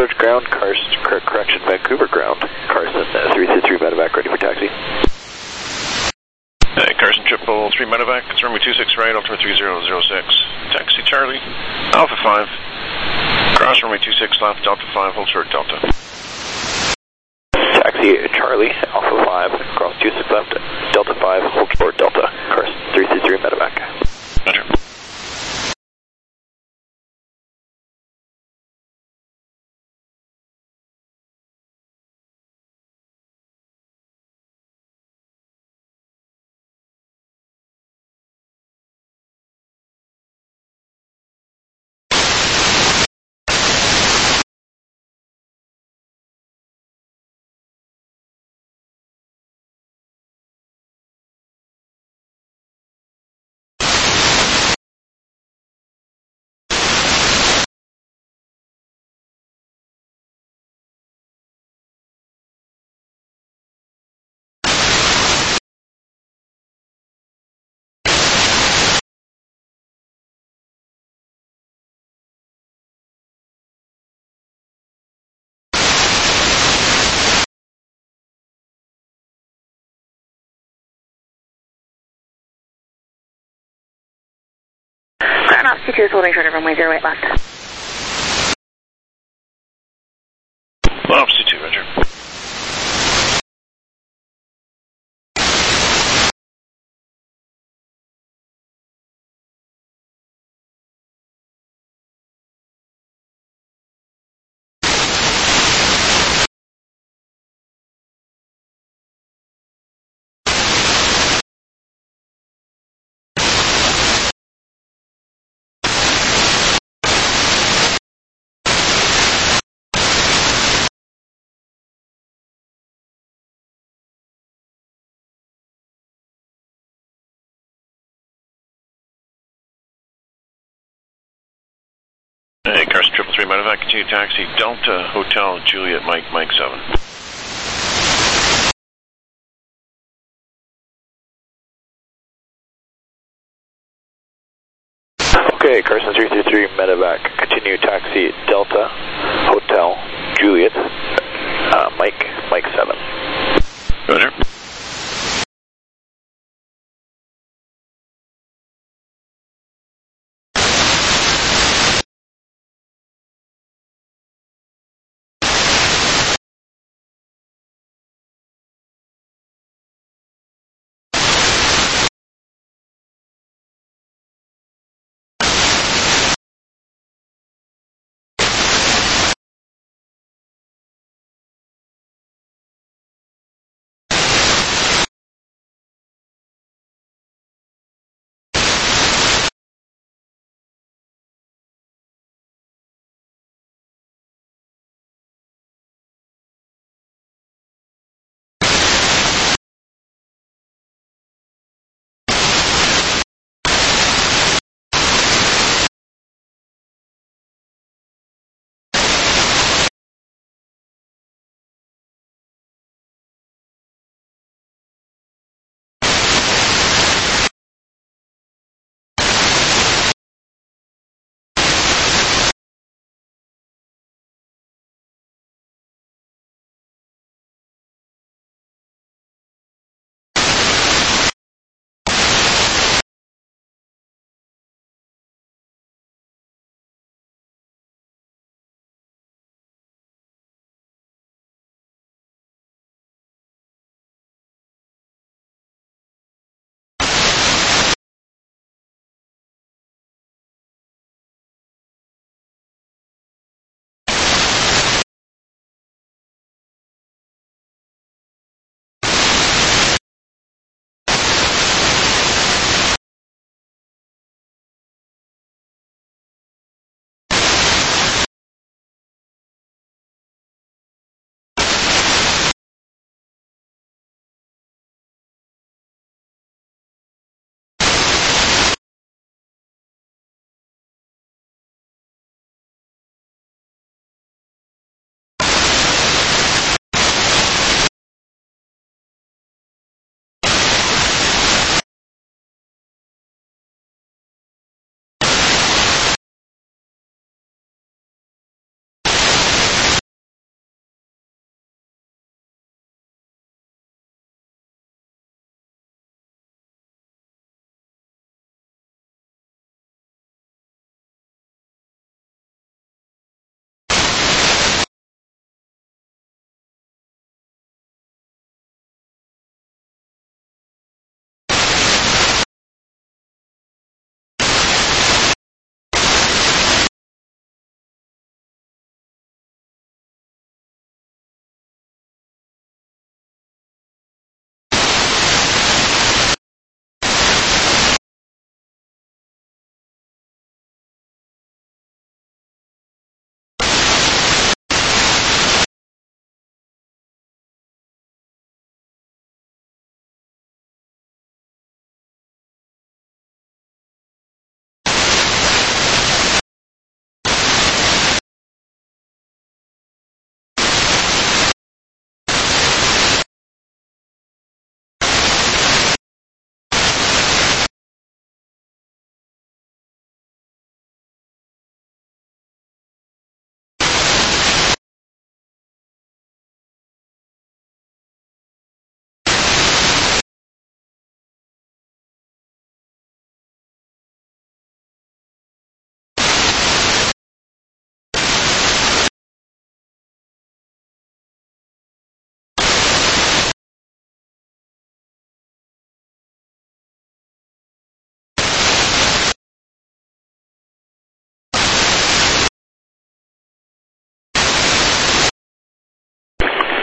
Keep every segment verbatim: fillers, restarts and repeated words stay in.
Bridge ground, Carson, correct, correction, Vancouver ground. Carson, uh, three three three medevac, ready for taxi. Hey, Carson, triple three medevac, it's runway two six right, altimeter three zero zero six. Taxi Charlie, Alpha five. Cross runway two six left, Delta five, hold short Delta. Taxi Charlie, Alpha five, cross two six left, Delta five, hold short Delta. Carson, three three three medevac. Roger. Ground Officer two is holding short of runway zero eight left. Officer two, roger. Hey, Carson, triple three medevac, continue taxi, Delta, Hotel, Juliet, Mike, Mike seven. Okay, Carson, three three three medevac, continue taxi, Delta, Hotel, Juliet, uh, Mike, Mike seven. Roger.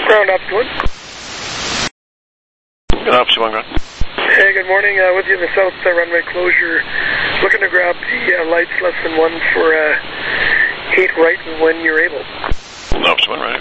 Ground Ops one. Good Ops one, go ahead. Hey, good morning. Uh, with you in the south uh, runway closure. Looking to grab the uh, lights less than one for uh, eight right and when you're able. Ops one, right.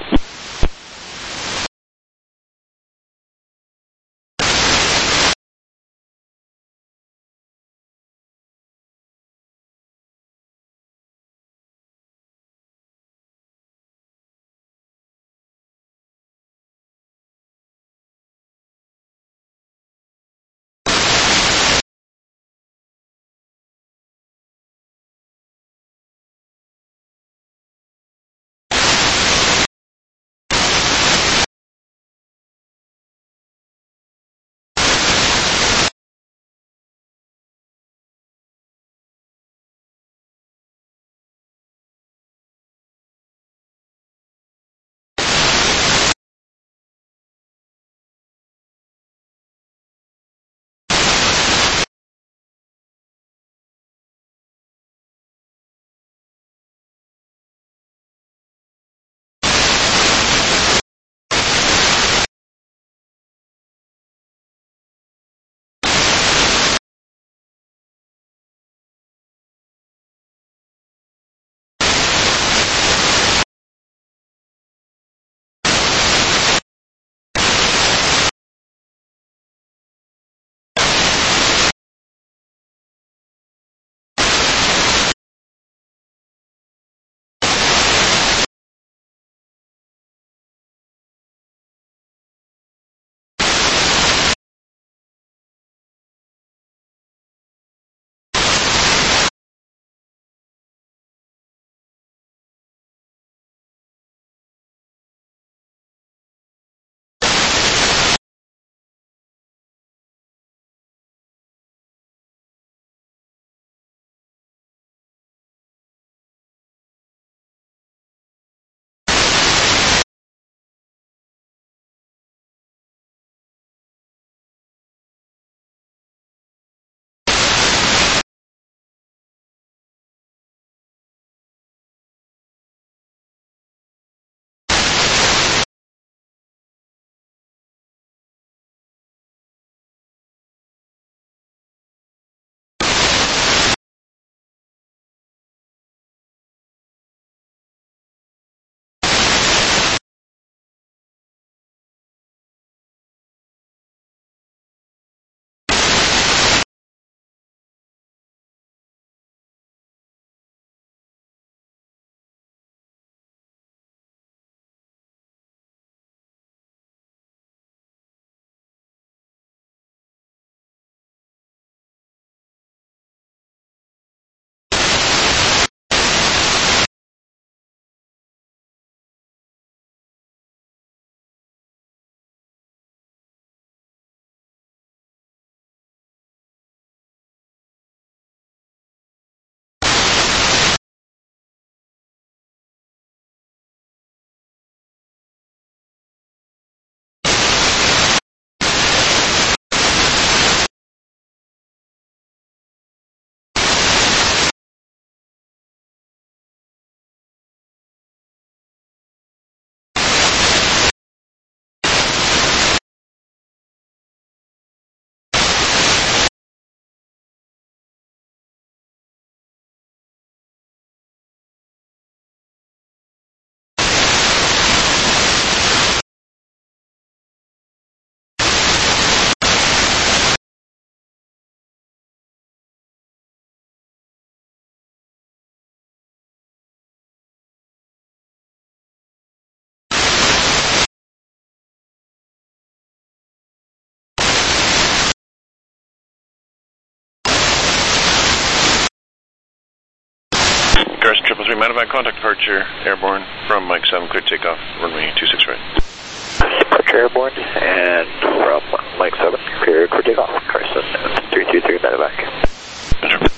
Garrison triple three medevac, contact departure airborne from Mike seven, clear takeoff, runway two six right. Departure airborne, and from Mike seven, clear for takeoff, Carson three two three medevac. Roger.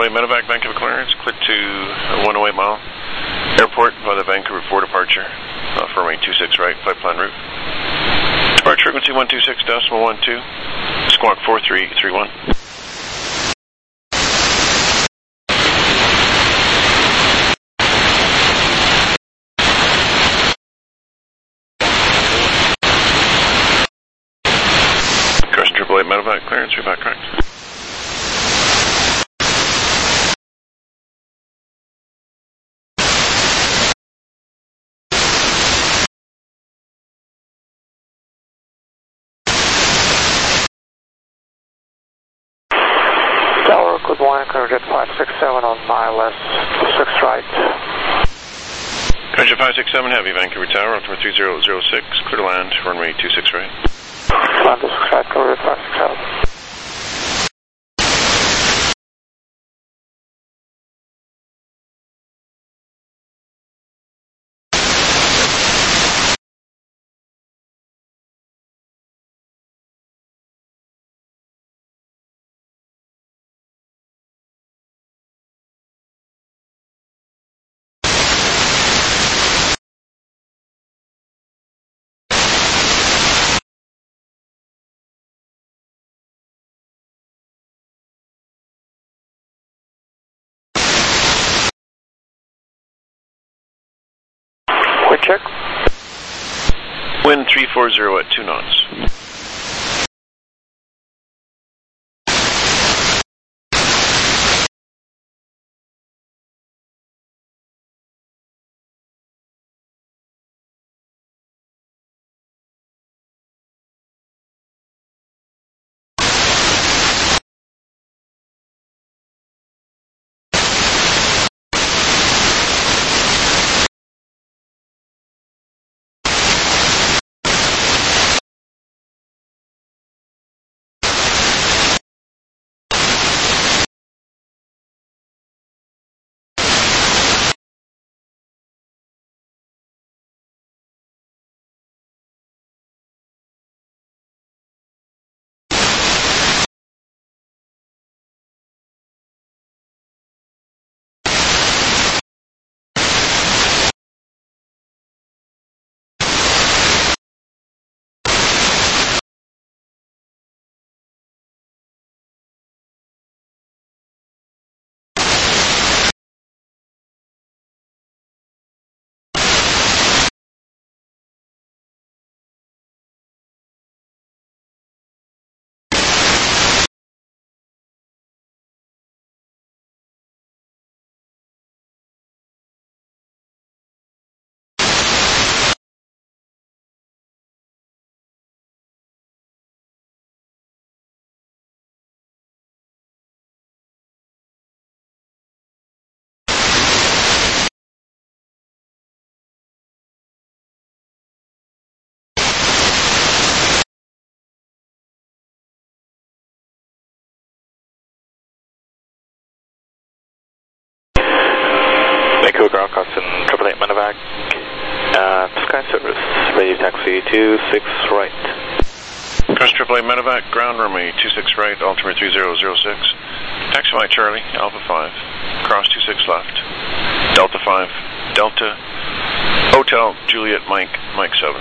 triple A Medevac, Vancouver clearance, clear to one oh eight mile airport by the Vancouver four departure, uh, for runway two six right, flight plan route. Departure frequency one two six decimal one two, squawk four three three one. triple eight Medevac clearance, reback correct. Tower, good morning, Current five six seven on mile less, six right. Current five six seven Heavy, Vancouver Tower, altimeter three zero zero six, clear to land, runway two six right. Land to six right, Current five six seven. Quick check. Wind three four zero at two knots. Vancouver ground crossing triple eight Medevac, uh, Sky Service, ready taxi two six right. Cross triple eight Medevac, ground runway two six right, altimeter three zero zero six. Taxi by Charlie, Alpha five, cross two six left. Delta five, Delta, Hotel, Juliet, Mike, Mike seven.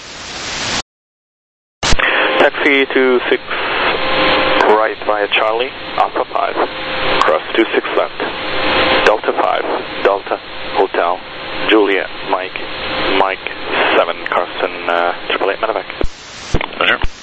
Taxi two six right via Charlie, Alpha five, cross two six left. Delta five, Delta, Hotel, Juliet, Mike, Mike seven, crossing uh, triple eight Medevac. Pleasure.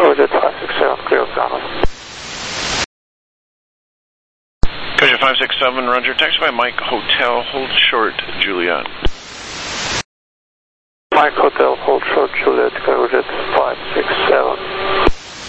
Courgette five six seven, clear of ground. Courgette five six seven, roger. Taxiway Mike Hotel, hold short, Juliet. Mike Hotel, hold short, Juliet, Courgette five six seven.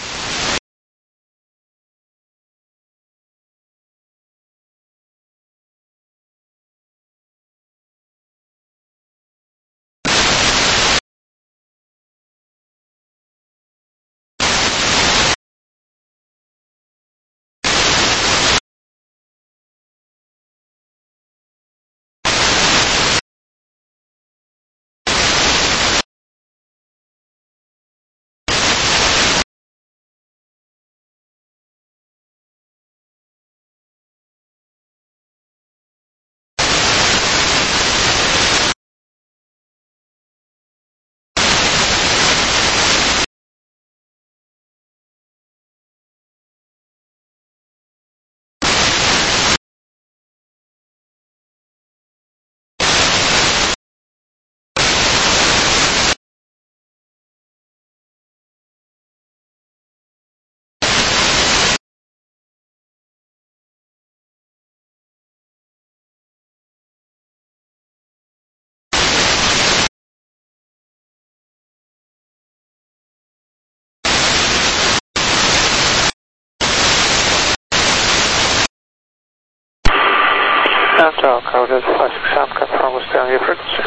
Delta, Courgette five six seven, confirm with staying your frequency.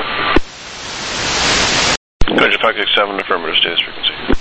Courgette five six seven, affirmative, status frequency.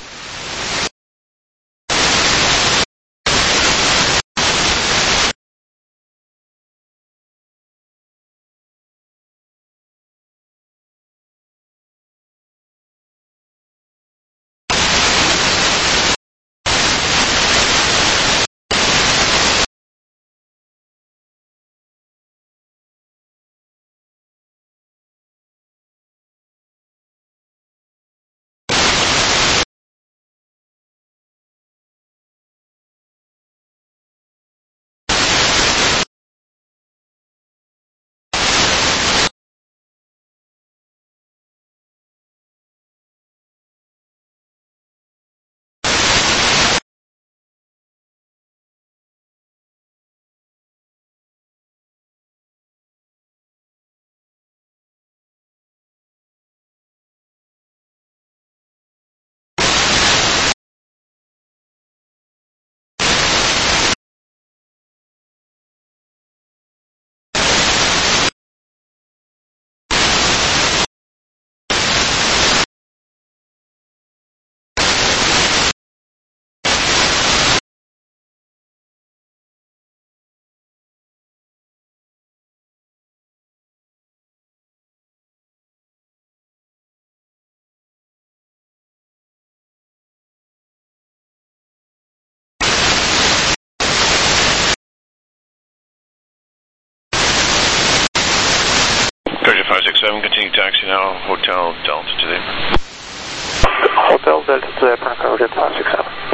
Courgette five six seven, continue taxi now, Hotel Delta to the... Hotel Delta to the Courgette five six seven.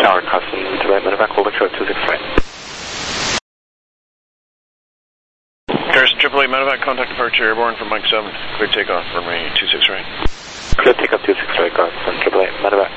Tower crossing Detroit Medevac, hold short two six right. Harrison triple eight Medevac, contact departure airborne from Mike seven. Clear takeoff for me two six right. Clear takeoff two six right, crossing triple eight Medevac.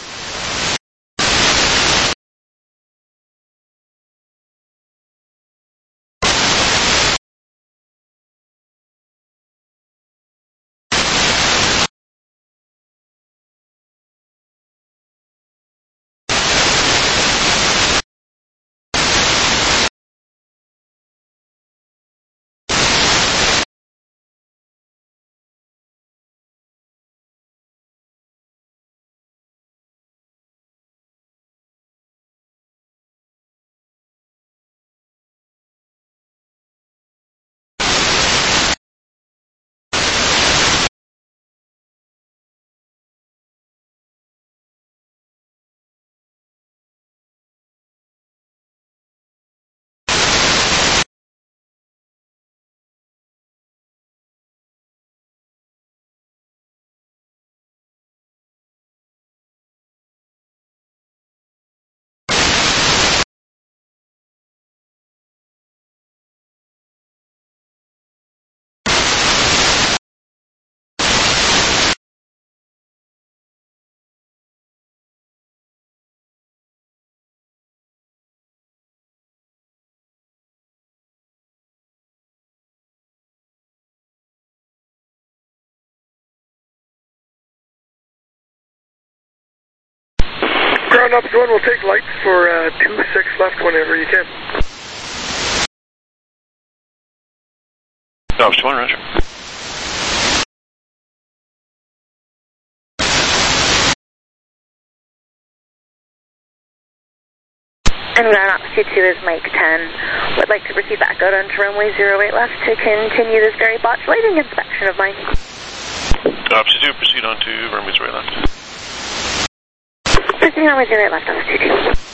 Ground Ops one will take lights for uh, two six left whenever you can. Ops one, roger. And Ground Ops two two is Mike ten. Would like to proceed back out onto runway zero eight left to continue this very botched lighting inspection of mine. Ops two, proceed on to runway zero eight left. Proceeding runway zero eight left, Ops two two.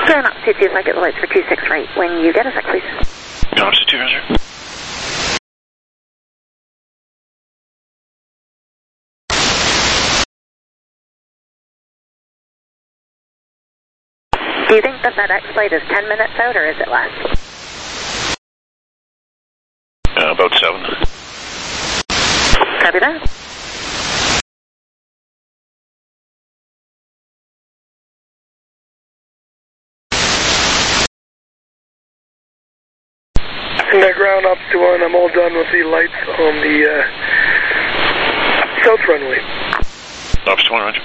Ground altitude two, if I get the lights for two six right when you get a sec, please. Ground altitude two, Roger. Do you think the FedEx flight is ten minutes out, or is it less? Uh, about seven. Copy that. And that ground ops to one, I'm all done with the lights on the uh, south runway. Ops to one, Roger.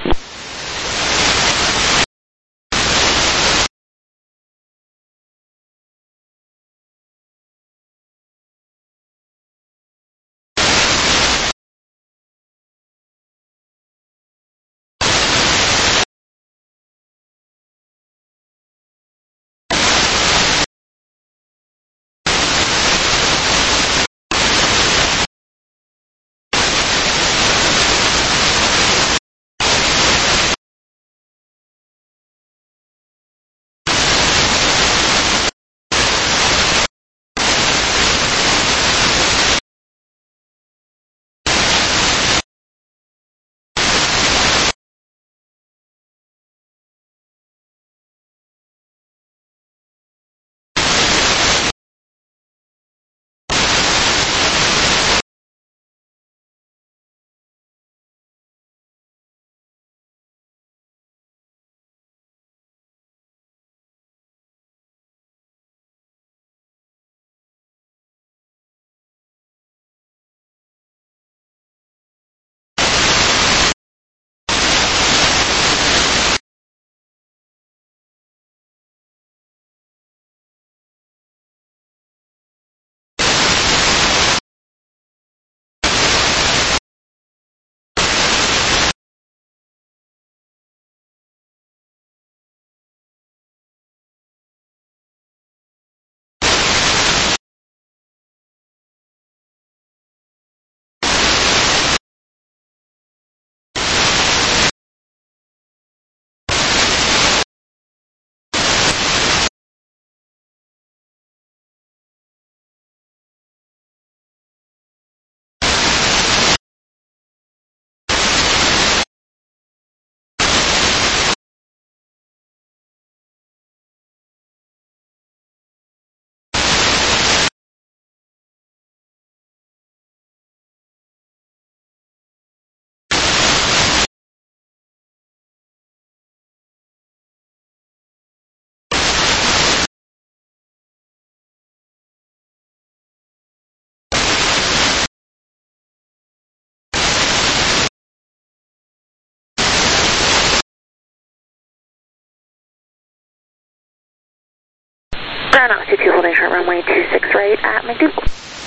Ground altitude two, holding short runway two six right at McDougal.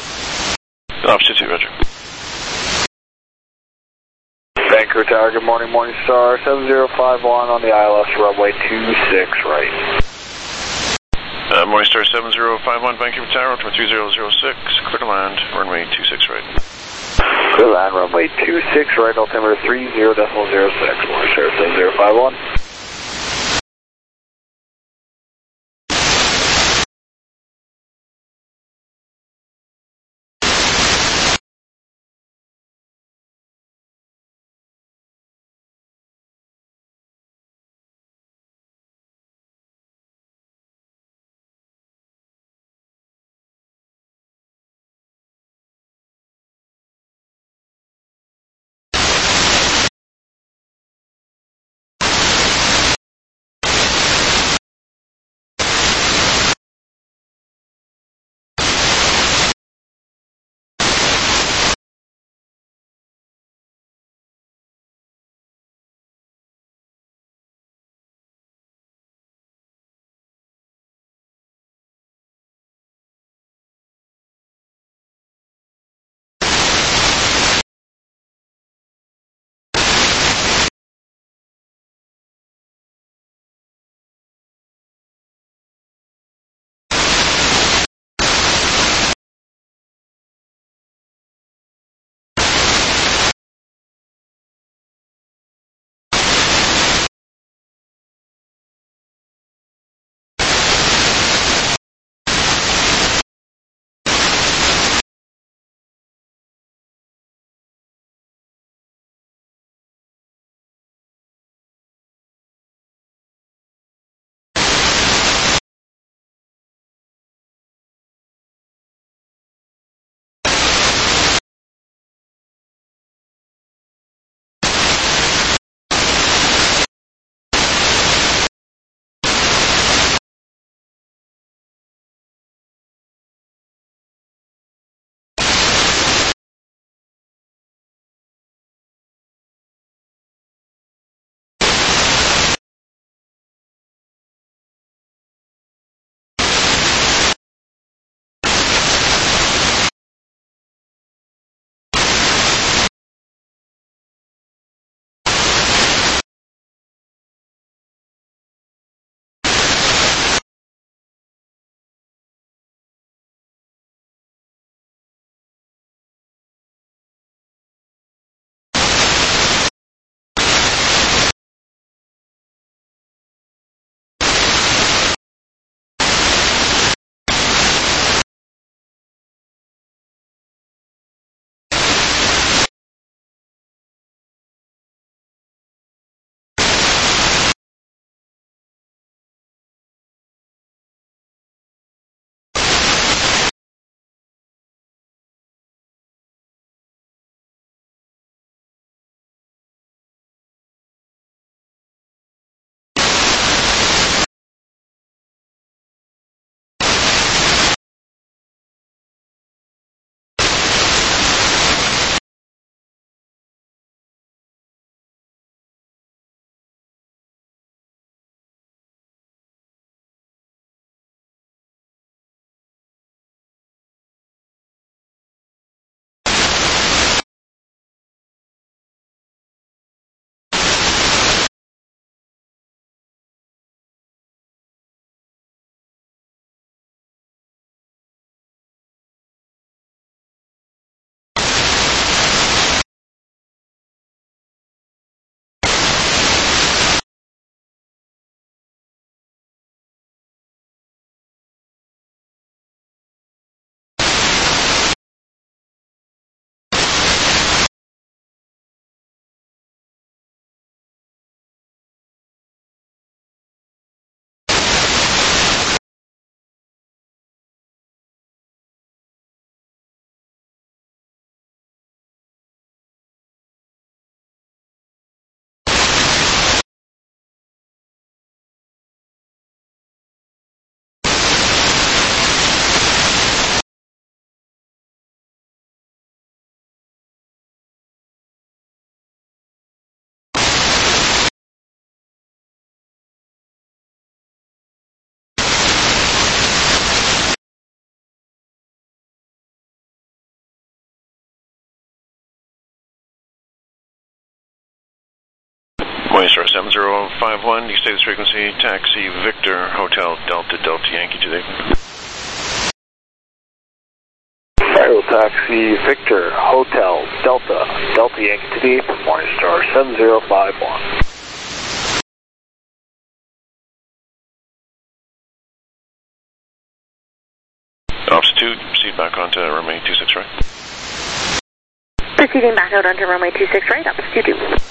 Altitude two, Roger. Vancouver Tower, good morning, Morningstar, seven zero five one on the I L S runway two six right. Uh, Morningstar seven zero five one, Vancouver Tower, altimeter three zero zero six, clear to land, runway two six right. Clear to land, runway two six right, altimeter three zero decimal zero six, Morningstar seven zero five one. Morning Star seven zero five one, you stay this frequency, taxi Victor Hotel Delta Delta Yankee today. Aerial taxi Victor Hotel Delta Delta Yankee today for Morning Star seven zero five one. Altitude, proceed back onto runway two six right. Proceeding back out onto runway two six right, altitude two.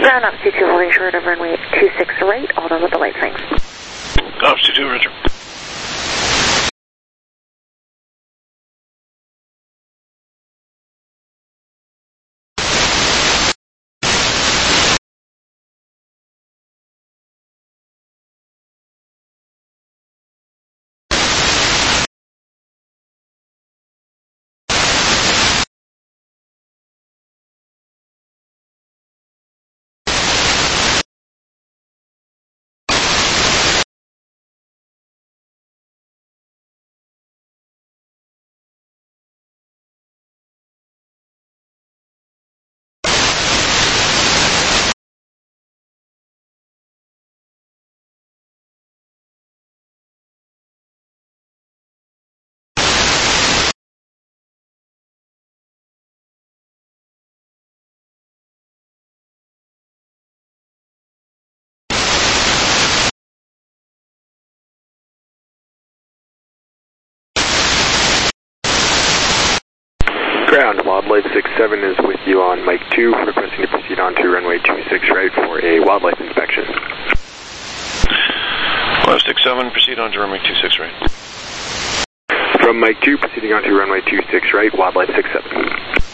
Ground Altitude two holding short of runway two six right, all done with the light thanks. Altitude two, Roger. Ground, Wildlife six seven is with you on Mike two, requesting to proceed on to runway two six right for a wildlife inspection. Wildlife six seven, proceed on to runway two six right. From Mike two, proceeding on to runway two six right, Wildlife six seven.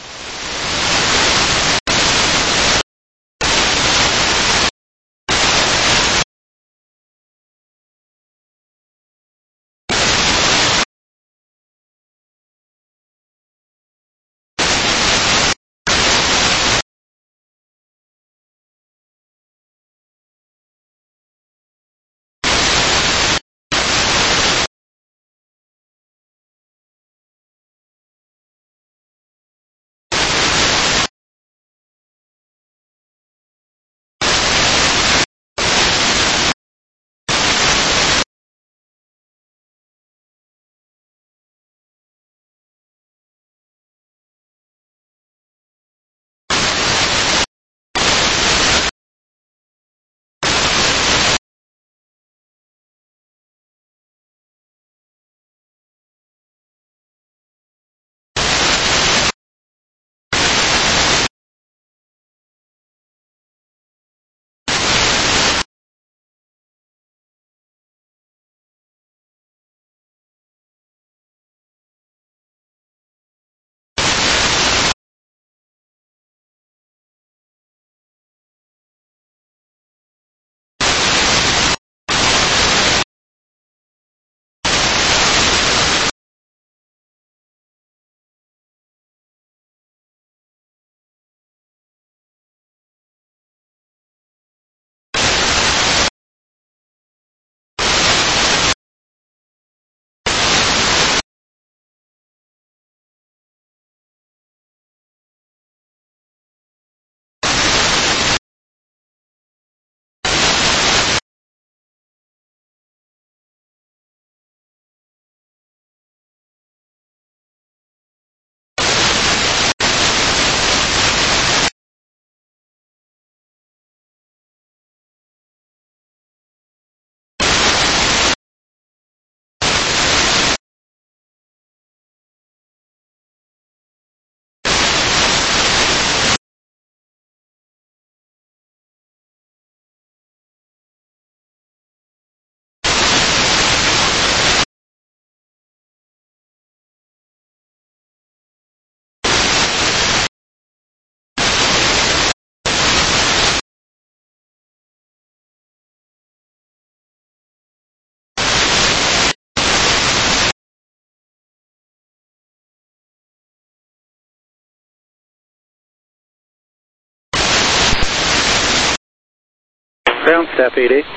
Ground, Staff eight eight.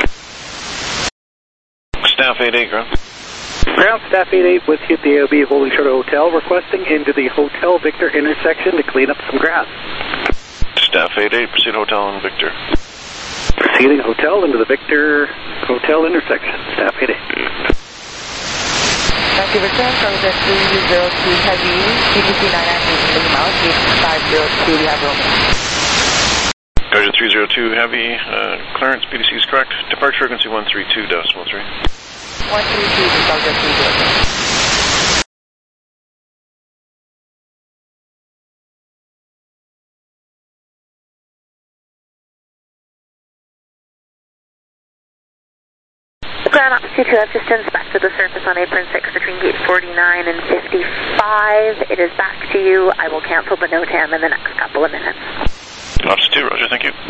Staff eight eight, ground. Ground, Staff eight eight with you at the A O B Holding Short Hotel, requesting into the Hotel Victor intersection to clean up some grass. Staff eight eight, proceed Hotel and Victor. Proceeding Hotel into the Victor Hotel intersection, Staff eight eight. Thank you, return from the three zero two Heavy, G T C nine nine eight, Lima out, gate five zero two, we have roaming. Gauge three zero two Heavy, uh, clearance, P D C is correct. Departure frequency one three two decimal three. one three two, departure three zero two. Ground Ops two two, I've just inspected the surface on apron six between gate forty-nine and fifty-five. It is back to you. I will cancel the NOTAM in the next couple of minutes. Ops two, roger, thank you.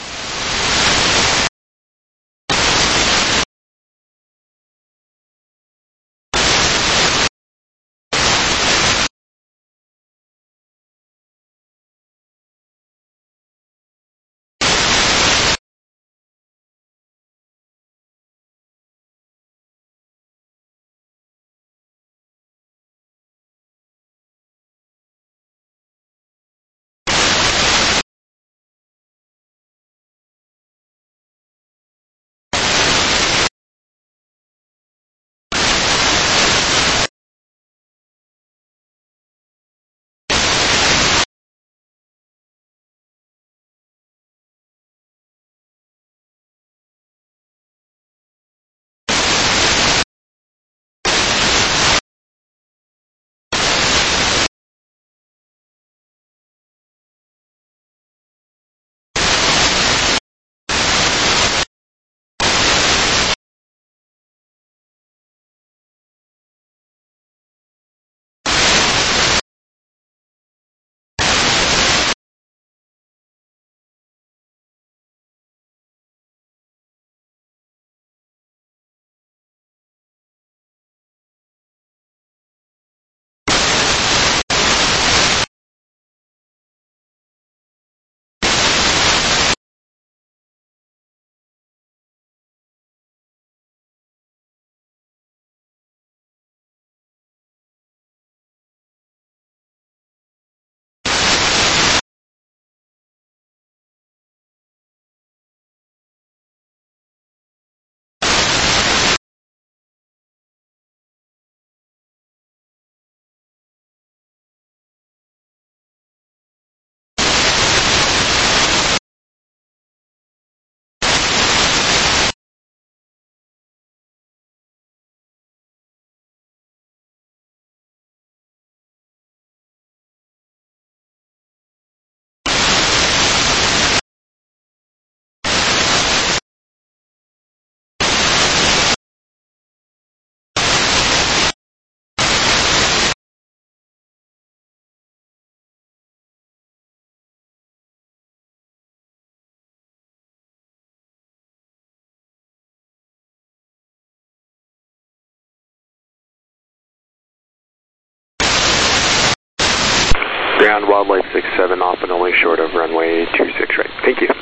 Ground Wildlife six seven off and only short of runway two six right. Thank you.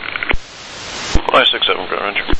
Wildlife six seven, ground ranger.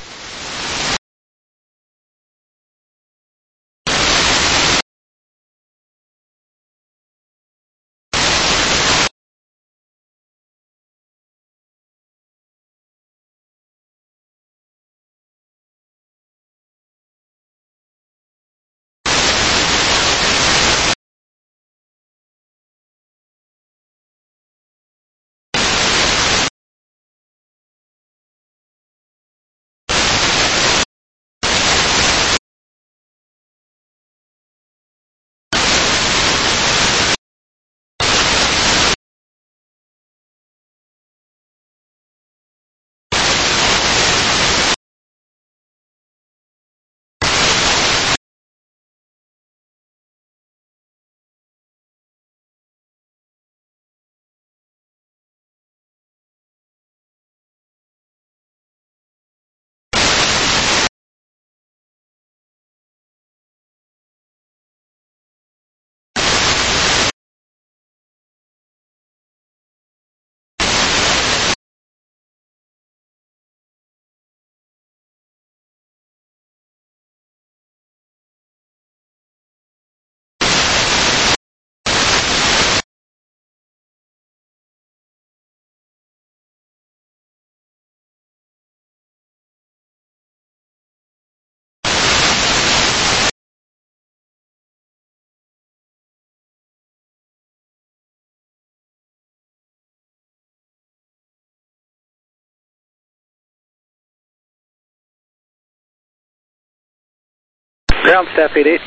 Ground Staff eight eight.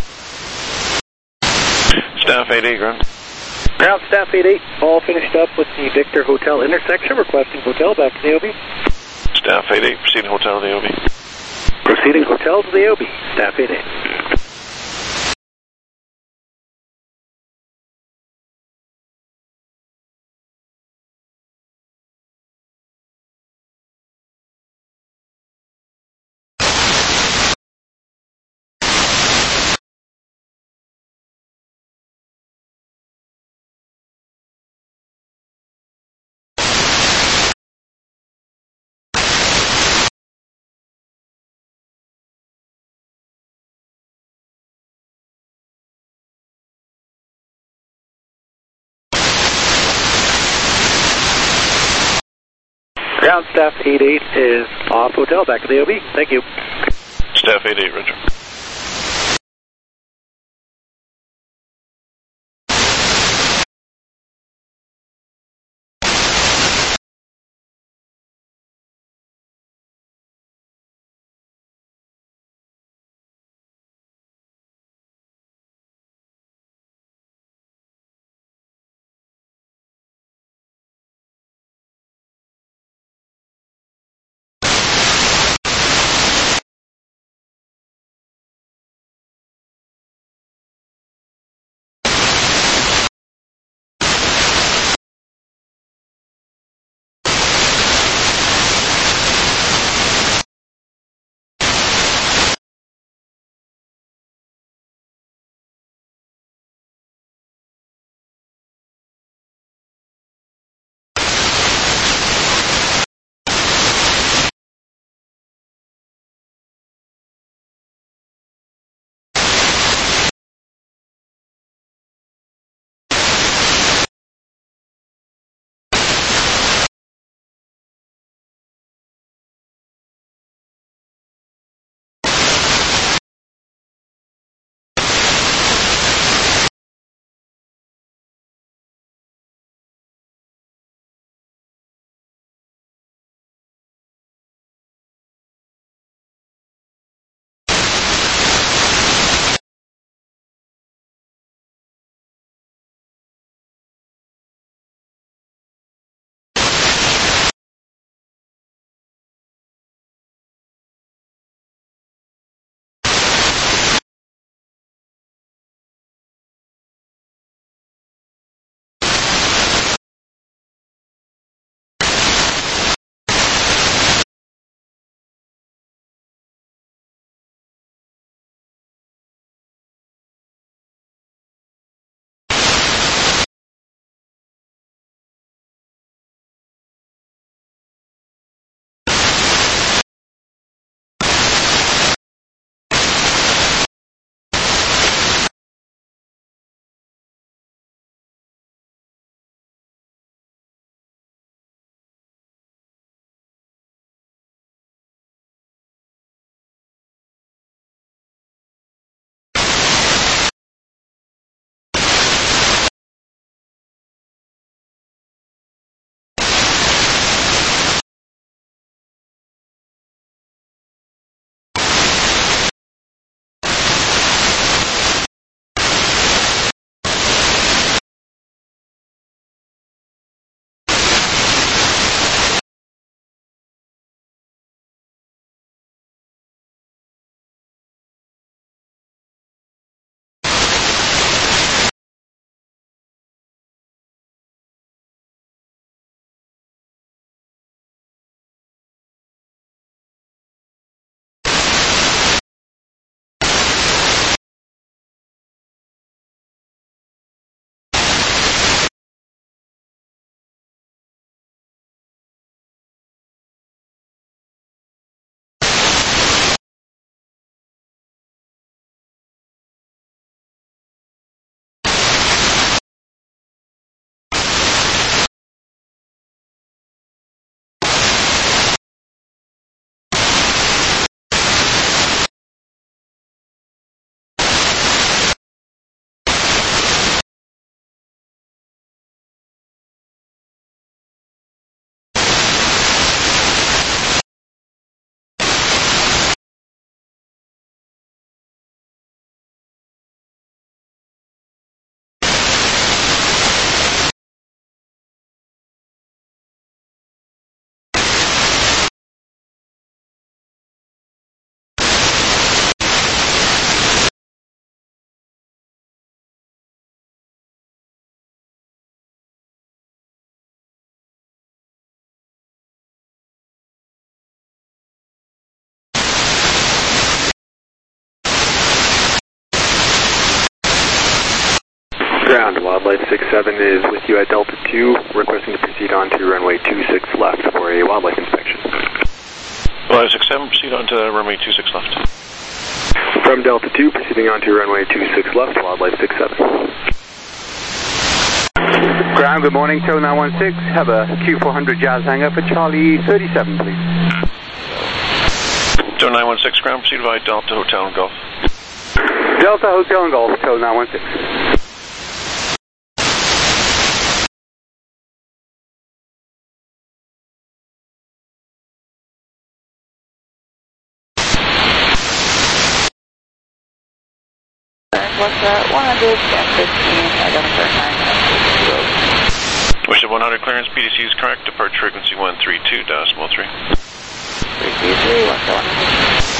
Staff eight eight, ground. Ground Staff eight eight, all finished up with the Victor Hotel intersection, requesting hotel back to the O B. Staff eight eight, proceed hotel to the O B. Proceeding hotel to the O B, staff eight eight. Ground staff eight eight is off hotel, back to the O B. Thank you. Staff eight eight, Roger. Ground, Wildlife six seven is with you at Delta two, requesting to proceed on to runway two six left for a wildlife inspection. Wildlife six seven, proceed on to runway two six left. From Delta two, proceeding on to runway two six left, Wildlife six seven. Ground, good morning, Tow nine one six. Have a Q four hundred Jazz hangar for Charlie thirty-seven, please. Tow nine one six, ground, proceed via Delta Hotel and Golf. Delta Hotel and Golf, Tow nine one six. What's that? one hundred fifteen, identify nine road. Wish of one hundred clearance, P D C is correct, departure frequency one three two decimal three. three three three, what's that?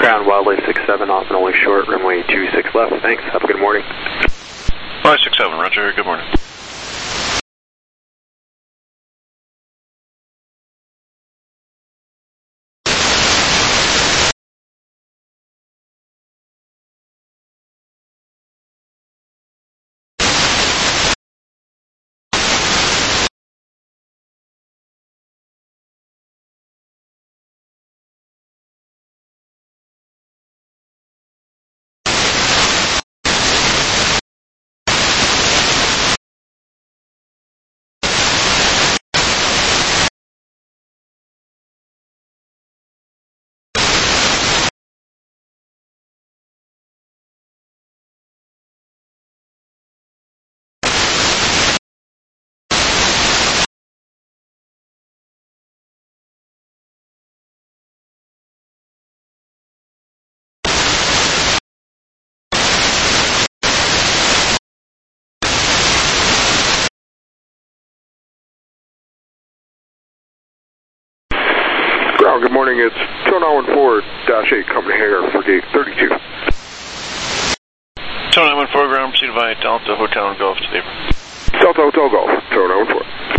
Ground Wildlife six seven, off and only short, runway two six left. Thanks. Have a good morning. Wildlife six seven, roger. Good morning. Ground, good morning. It's two nine one four dash eight, company hangar for gate thirty-two. two nine one four, ground, proceed via Delta Hotel and Golf to the Delta Hotel Golf, two nine one four.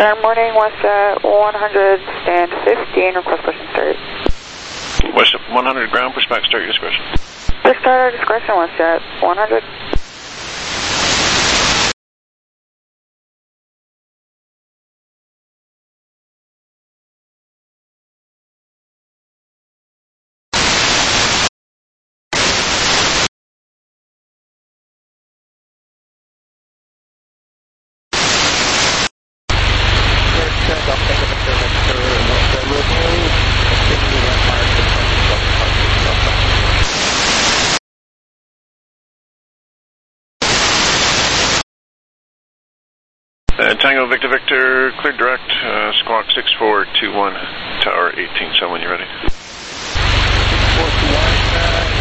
Good morning, WestJet one hundred, stand fifteen, request push and start. WestJet one hundred, ground, push back, start your discretion. Push start our discretion, WestJet one hundred. Uh, Tango Victor Victor, cleared direct, uh, squawk six four two one, tower eighteen, so when you're ready. six four two one, uh,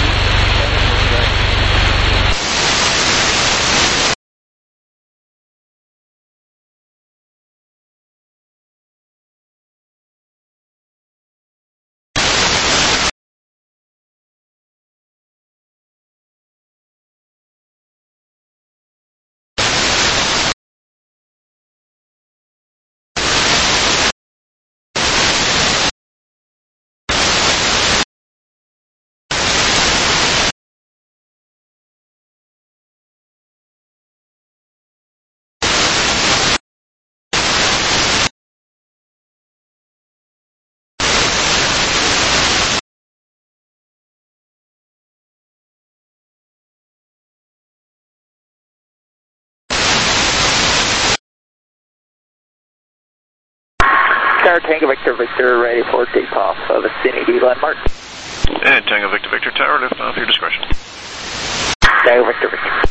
Tower Tango Victor Victor, ready for takeoff of vicinity landmark. And Tango Victor Victor, tower lift off your discretion. Tango Victor Victor.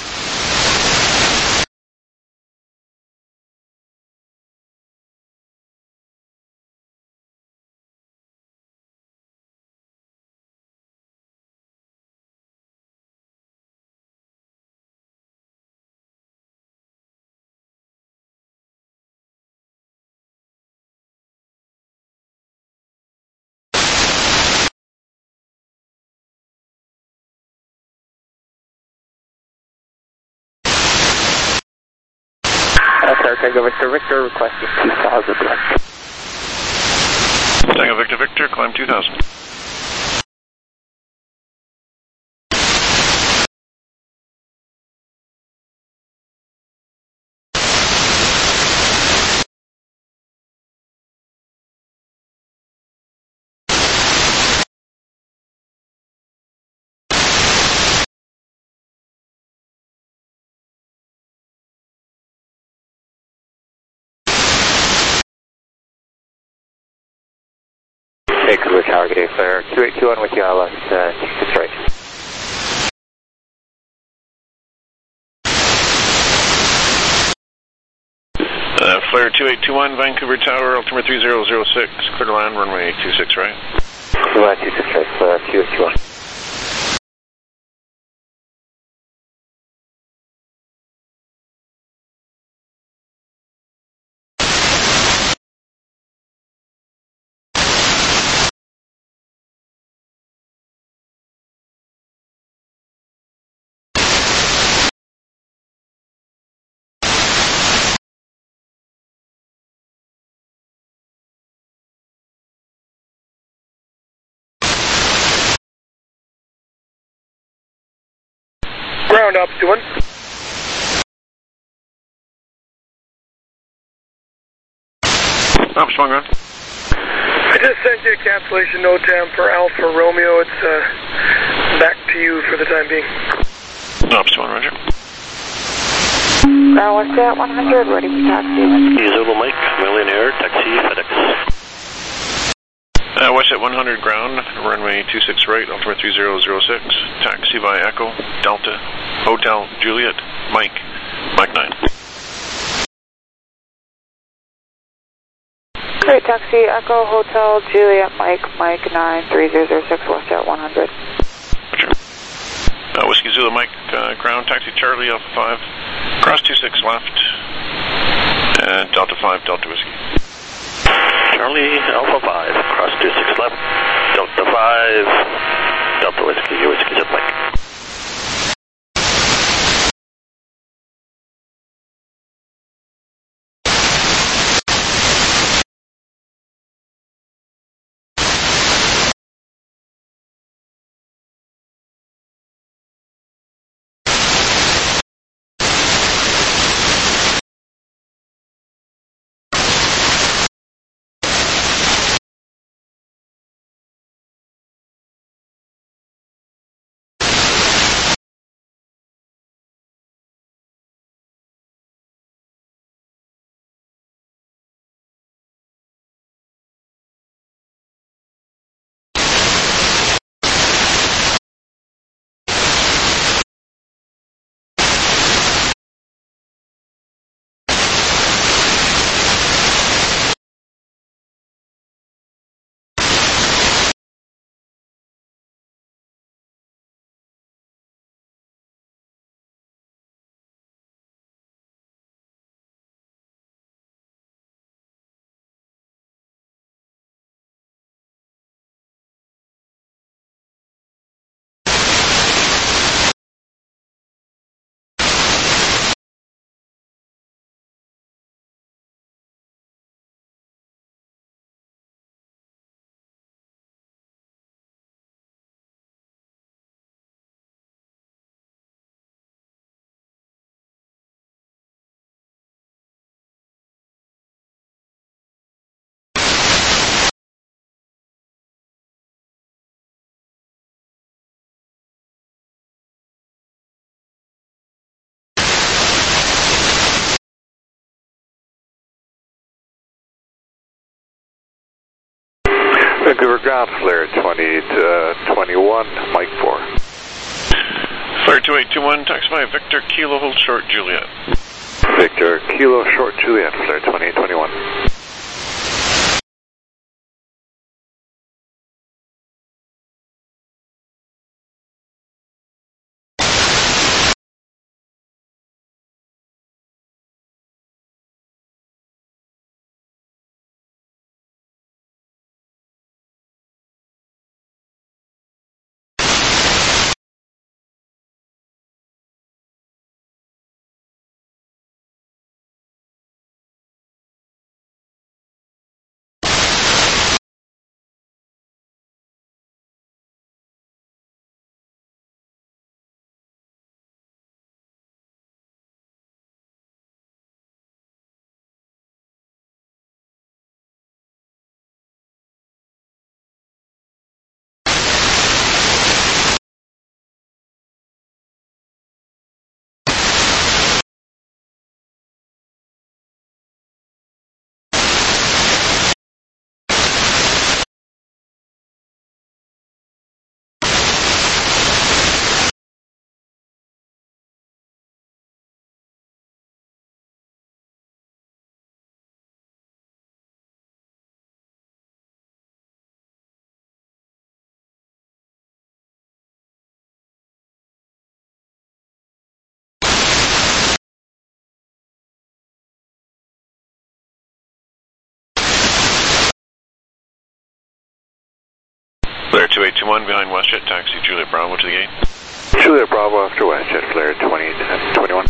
Tower Tango Victor Victor, requesting two thousand left. Tango Victor Victor, climb two thousand. Vancouver Tower, good day, sir. two eight two one with you, I'll left, uh, six right. Uh, Flare two eight two one, Vancouver Tower, altimeter three zero zero six, clear to land, runway two six right. Clear land two six right, uh, two eight two one. Ground up to one. Ops one ground. I just sent you a cancellation note um, for Alpha Romeo. It's uh, back to you for the time being. Ops one, roger. Ground WestJet one hundred, ready for taxi. Zulu Mike, Millionaire, taxi, FedEx. Uh, WestJet one hundred, ground, runway two six right, altimeter three zero zero six, taxi by Echo, Delta, Hotel, Juliet, Mike, Mike nine. Great, taxi, Echo, Hotel, Juliet, Mike, Mike nine, three zero zero six, WestJet one hundred. Roger. Uh, Whiskey Zulu Mike, uh, ground, taxi Charlie, Alpha five, cross two six left, and Delta five, Delta Whiskey. Charlie, Alpha five, cross two six left, Delta five, Delta Whiskey, your Whiskey's at Mike. Vancouver ground, flare twenty to twenty-one, Mike four. Flare two eight two one, taxify Victor Kilo hold short Juliet. Victor Kilo short Juliet, flare twenty-eight twenty-one. Flare two eight two one behind WestJet, taxi Juliet Bravo to the gate. Juliet Bravo after WestJet, flare twenty twenty-one.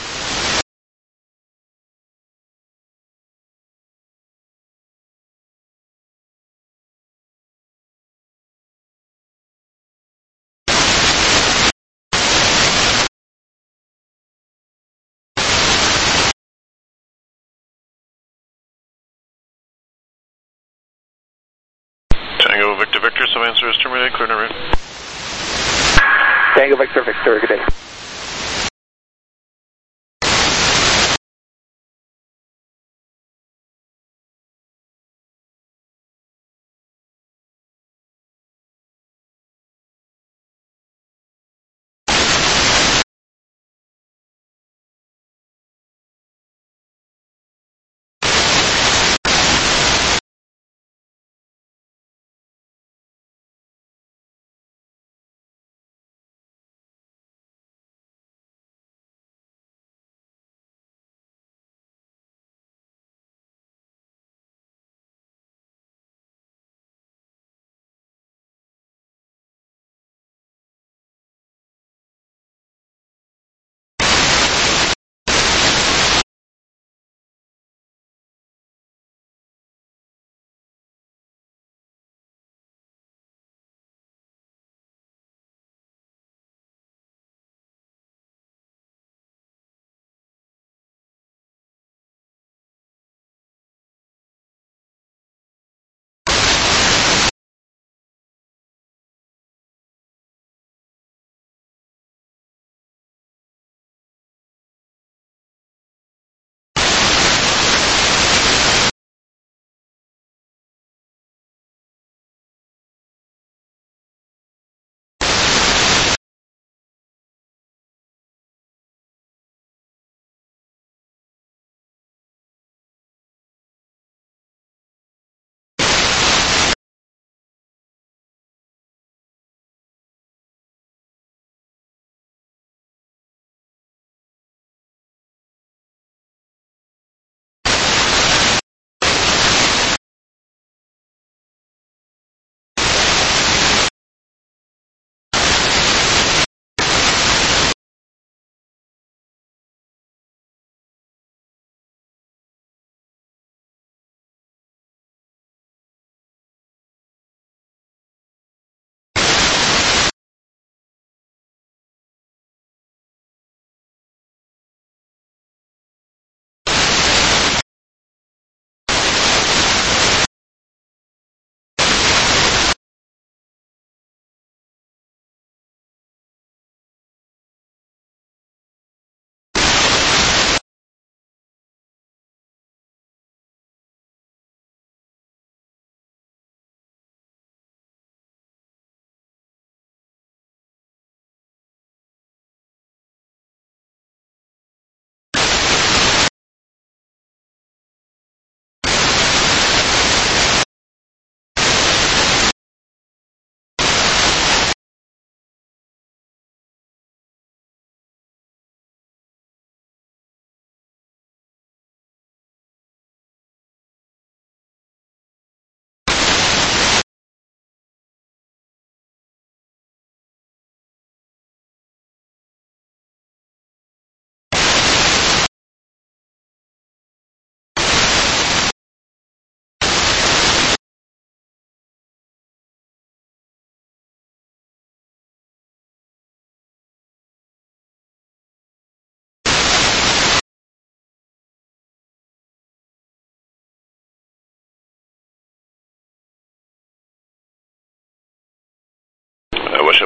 Tango Victor Victor, so answer is terminated, clear to route. Tango Victor Victor, good day.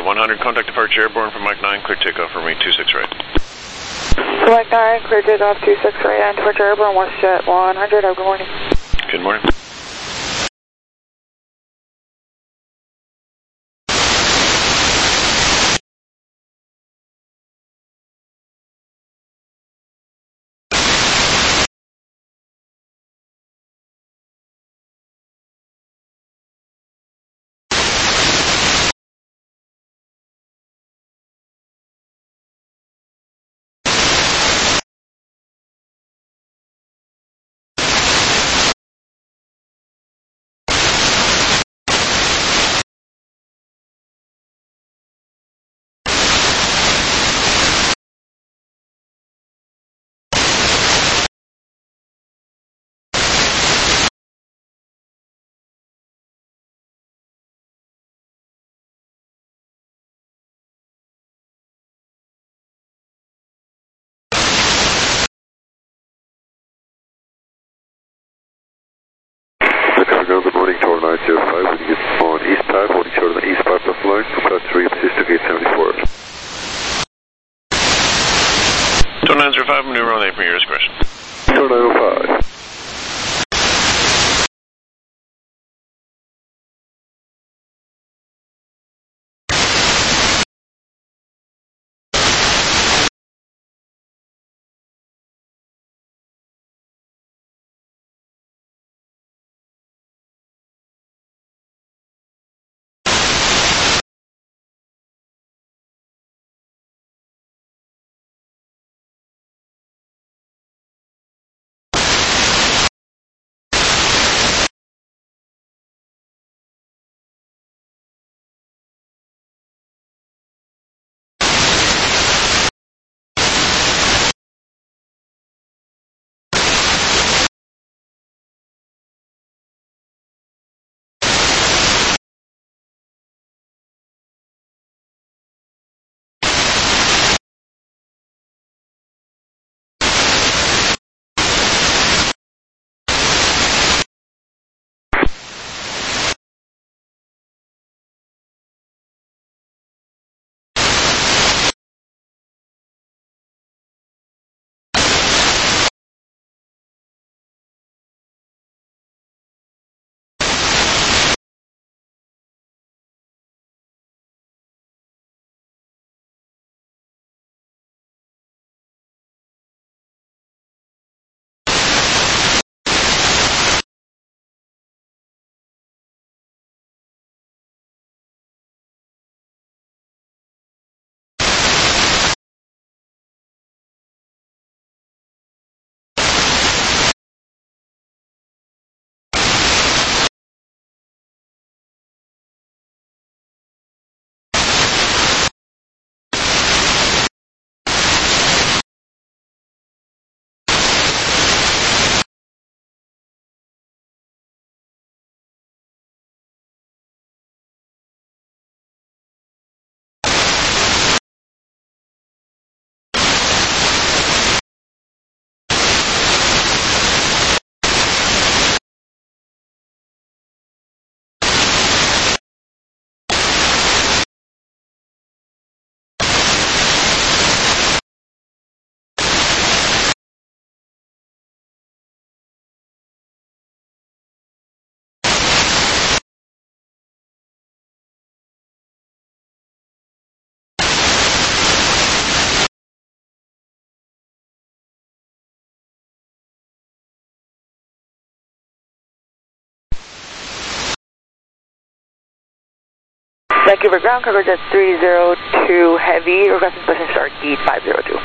one hundred, contact departure airborne from Mike nine, clear takeoff for me, two six right. Mike nine, clear takeoff, two six right, and departure airborne, WestJet one hundred, have a good morning. Good morning. Good morning, Tower nine zero five, when you get on East Pipe, holding short on the East Pipe left line, flat three, persistent gate seventy-four. Tower nine zero five, maneuver on eight for your discretion. Tower nine oh five. Vancouver ground, cargo jet three zero two heavy, requesting position start gate five zero two.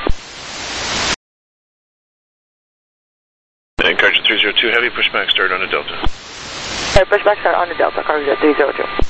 And cargo jet three zero two heavy, pushback start on the Delta. Right, pushback start on the Delta, cargo jet three zero two.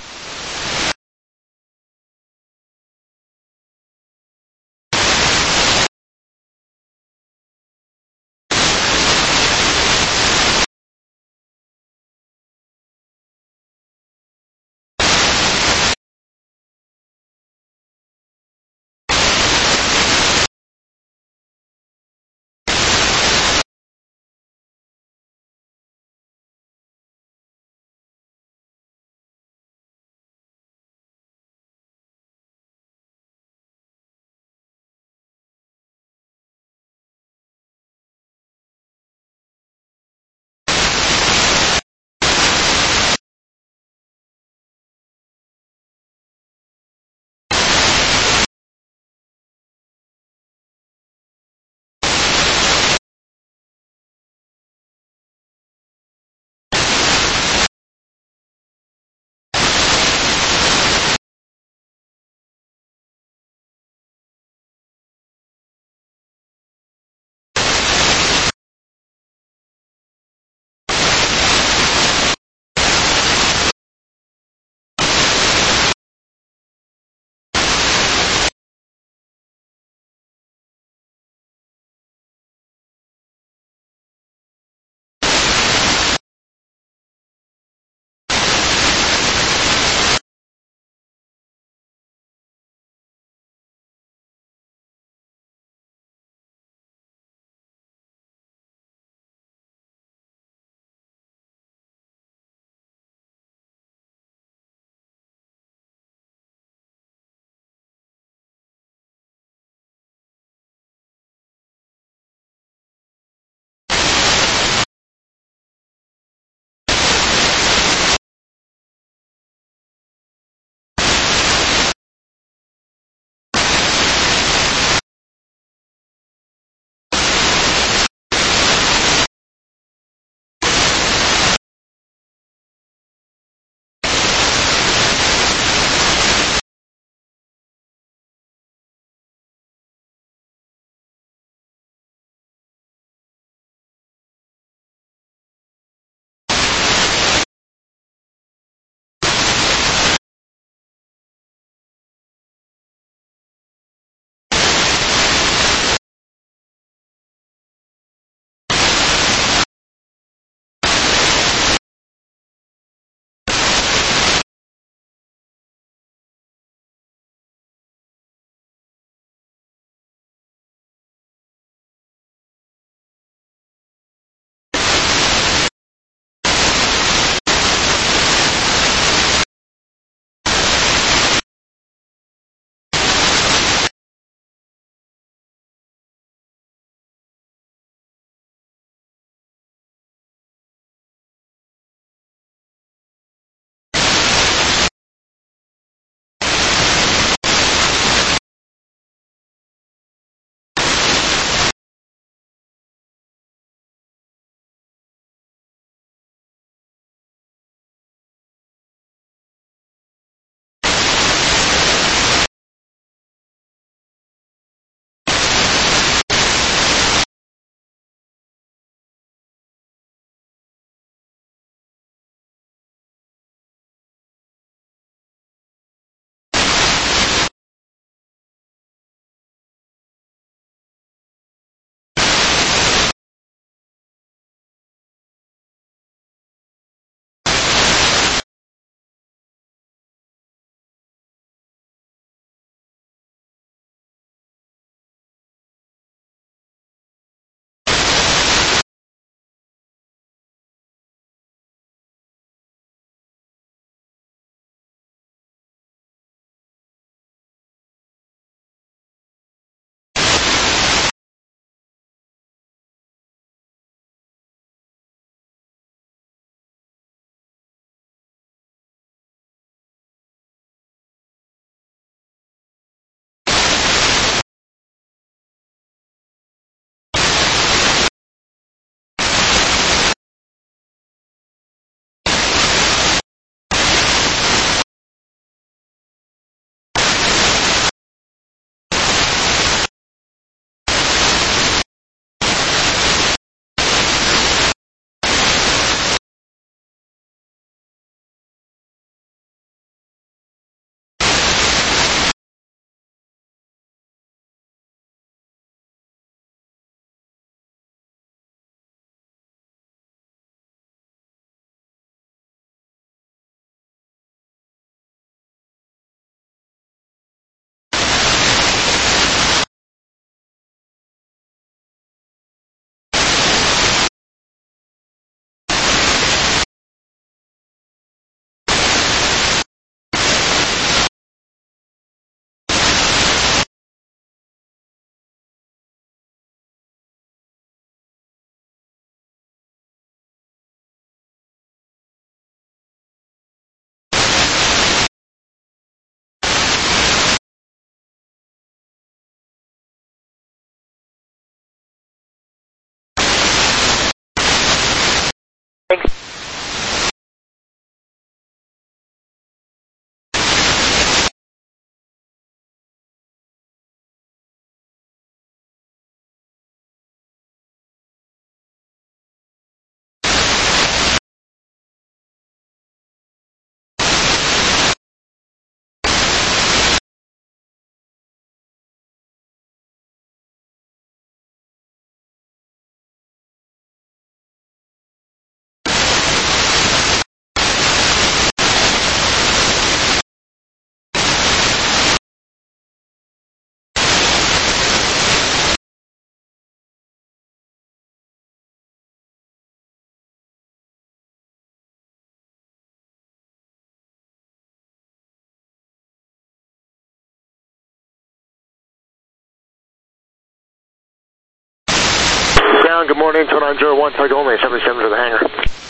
Ground, good morning, two nine zero one, target only, seventy-seven to the hangar.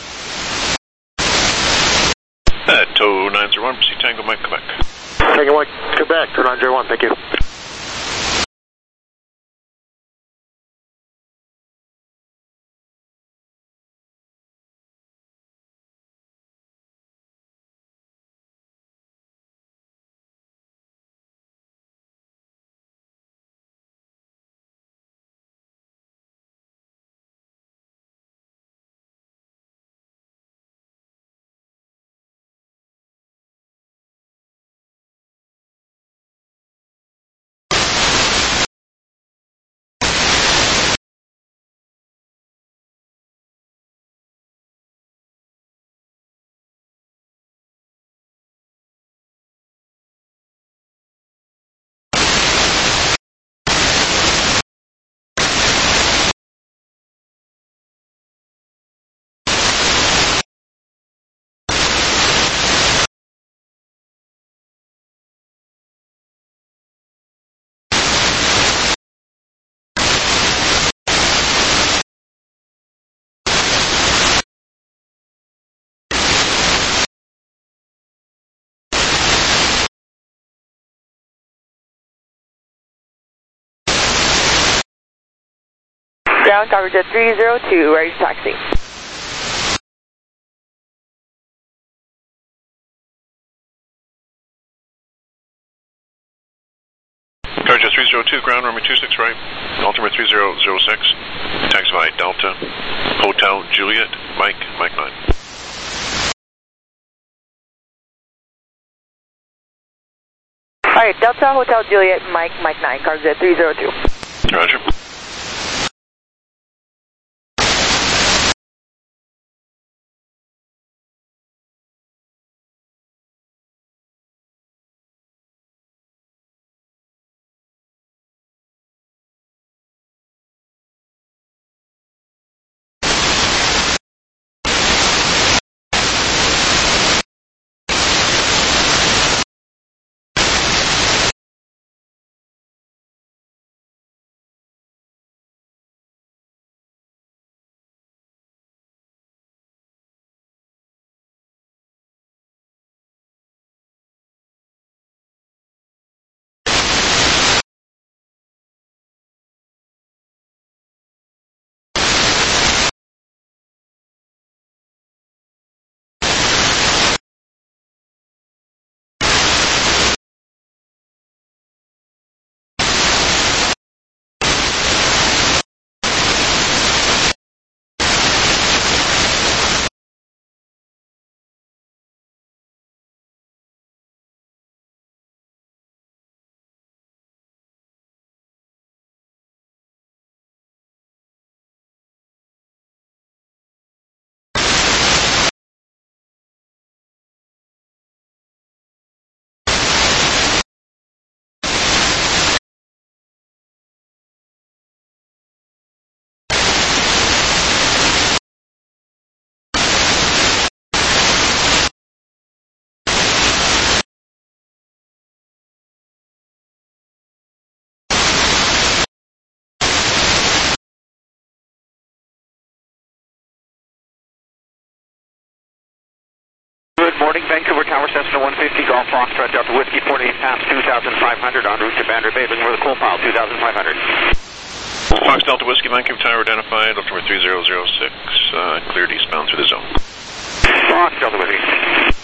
Uh, two nine zero one, proceed Tango Mike, Quebec. Tango Mike, Quebec, two nine zero one, thank you. Ground, coverage at three zero two, ready to taxi. Coverage at three zero two, ground, runway two six right, altimeter three zero zero six, taxi by Delta, Hotel, Juliet, Mike, Mike nine. Alright, Delta, Hotel, Juliet, Mike, Mike nine, coverage at three zero two. Roger. Good morning, Vancouver Tower, Cessna one fifty, Golf Foxtrot, Delta Whiskey, forty-eight past two thousand five hundred, en route to Bandar Bay, looking for the coal pile, two thousand five hundred. Fox Delta Whiskey, Vancouver Tower identified, altimeter three zero zero six, uh, cleared eastbound through the zone. Fox Delta Whiskey.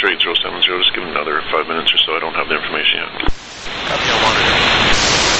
six eight zero seven zero. Just give it another five minutes or so. I don't have the information yet. Copy, I'll monitor.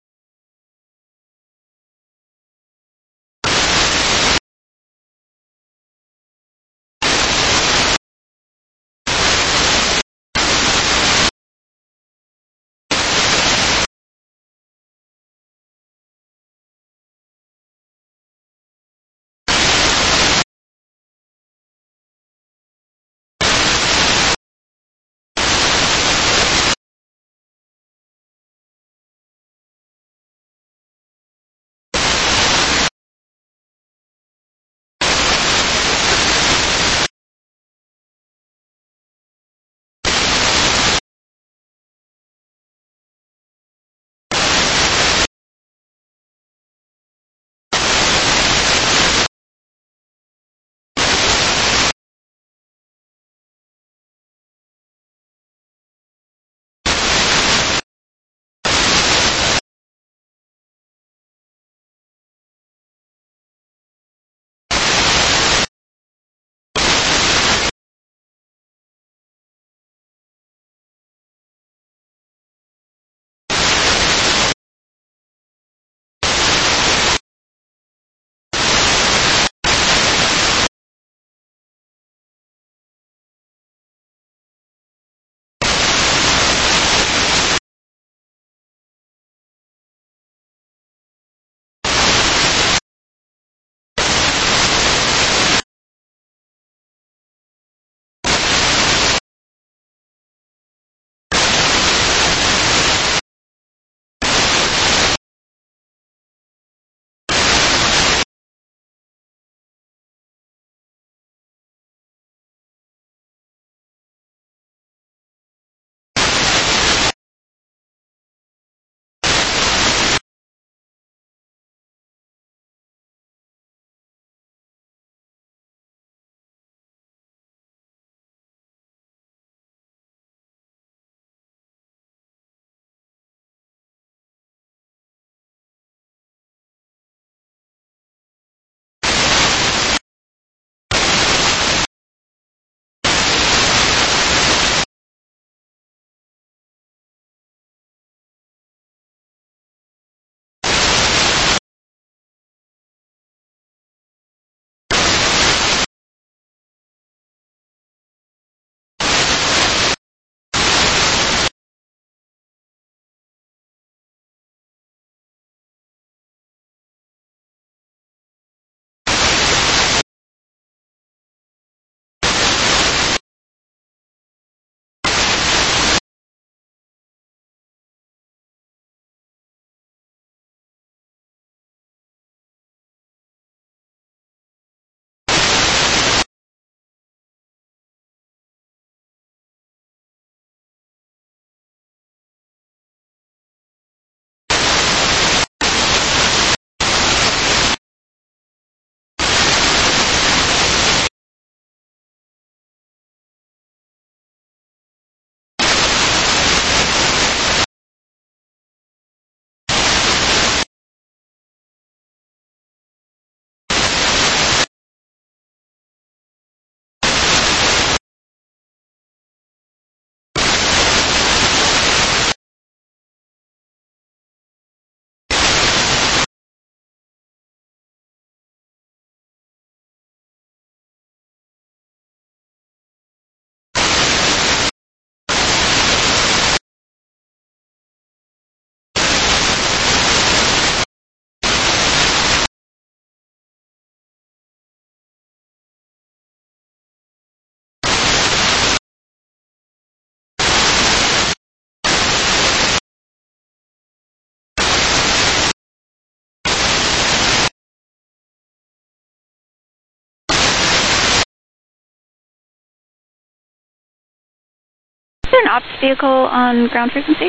Is there an ops vehicle on ground frequency?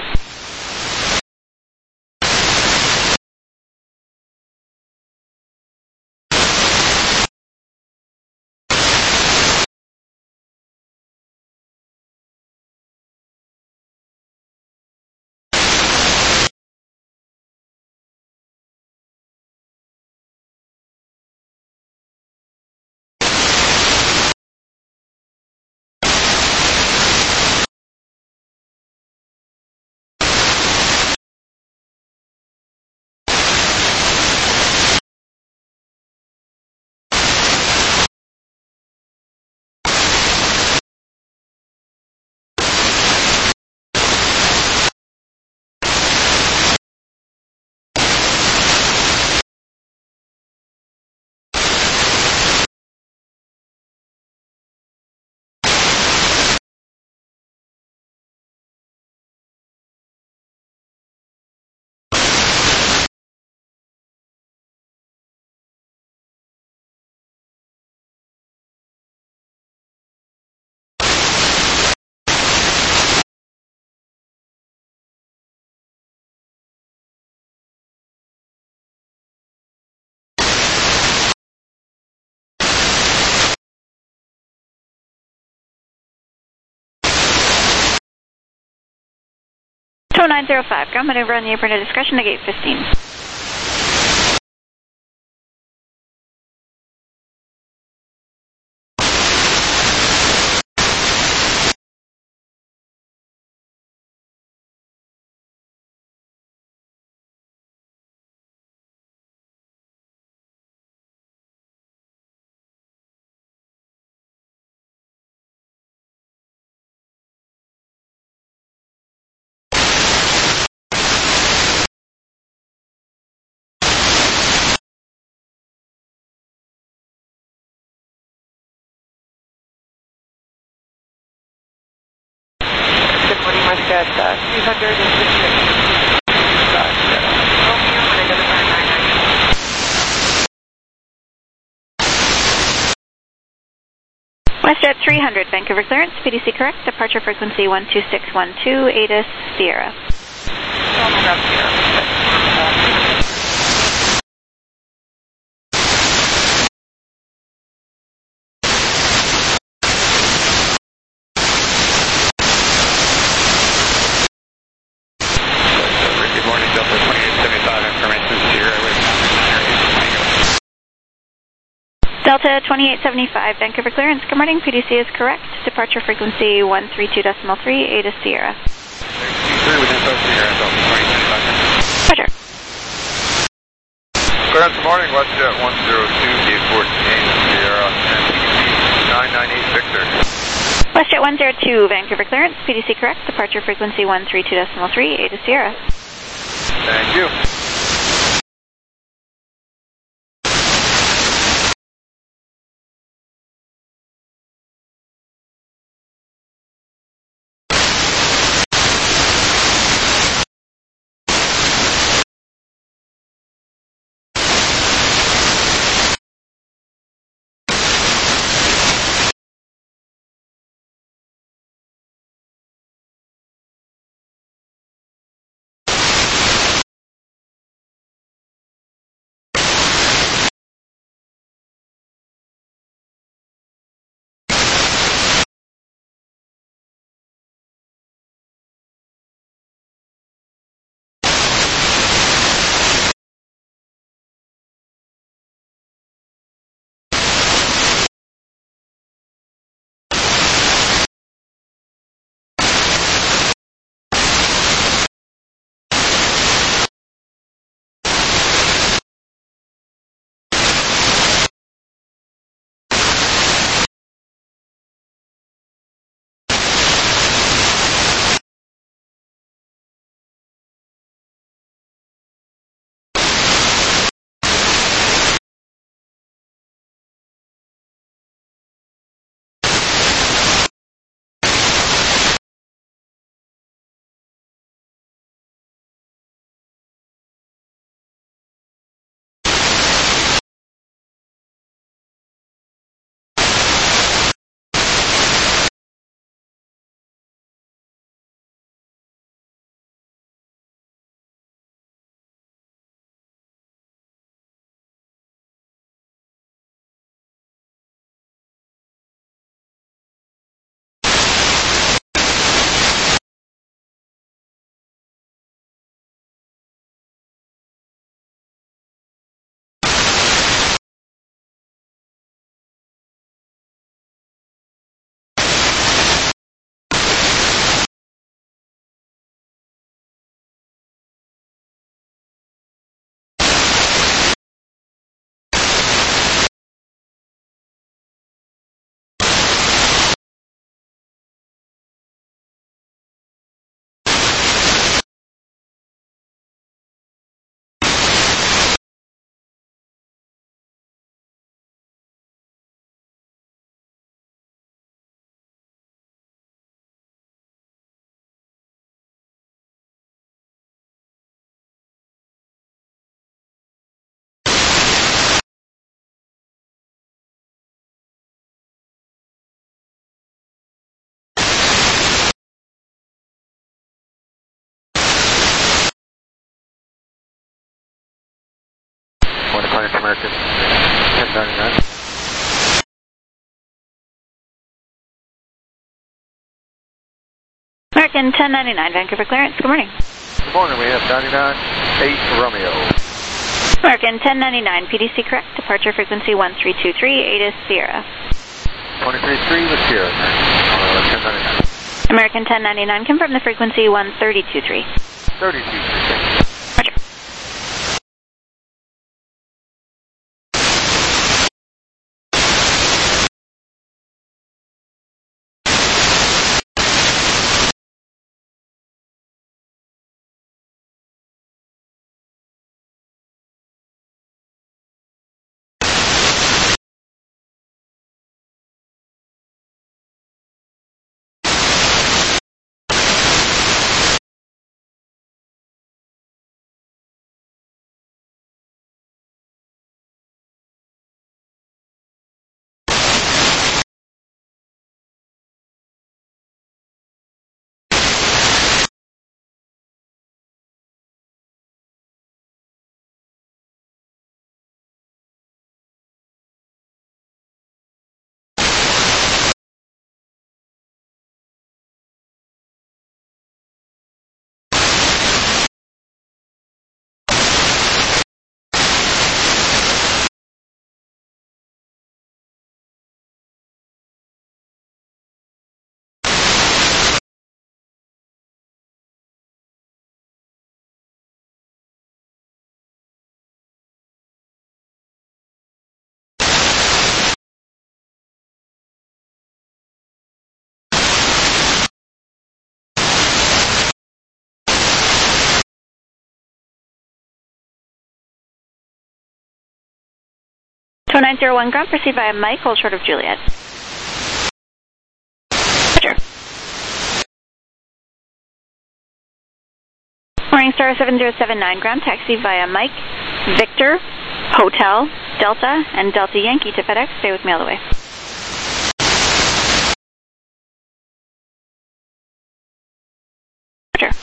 Bravo nine zero five, ground maneuver on the apron of discretion to gate fifteen. At uh, three hundred fifty-six. WestJet three hundred, Vancouver clearance, P D C correct, departure frequency one two six one two, ATIS Sierra. Good morning, Delta twenty-eight seventy-five, information Sierra. Delta twenty-eight seventy-five, Vancouver clearance. Good morning, P D C is correct. Departure frequency one three two point three, ATIS Sierra. Three within South Sierra, Delta twenty-eight seventy-five. Roger. Clearance, good morning, WestJet one zero two, gate fourteen, Sierra, and P D C nine nine eight Victor. WestJet one zero two, Vancouver clearance, P D C correct. Departure frequency one three two point three, ATIS Sierra. Thank you. American ten ninety-nine. American American ten ninety-nine, Vancouver clearance. Good morning. Good morning. We have ninety-nine eight Romeo. American ten ninety-nine, P D C correct. Departure frequency one three two three, Ada Sierra. twenty-three three with Sierra. Uh, ten ninety-nine. American ten ninety-nine, confirm the frequency one three two three. thirty-two three. Roger. two nine zero one ground, proceed via Mike, hold short of Juliet. Roger. Morningstar seven zero seven nine ground, taxi via Mike, Victor, Hotel, Delta, and Delta Yankee to FedEx. Stay with me all the way. Roger.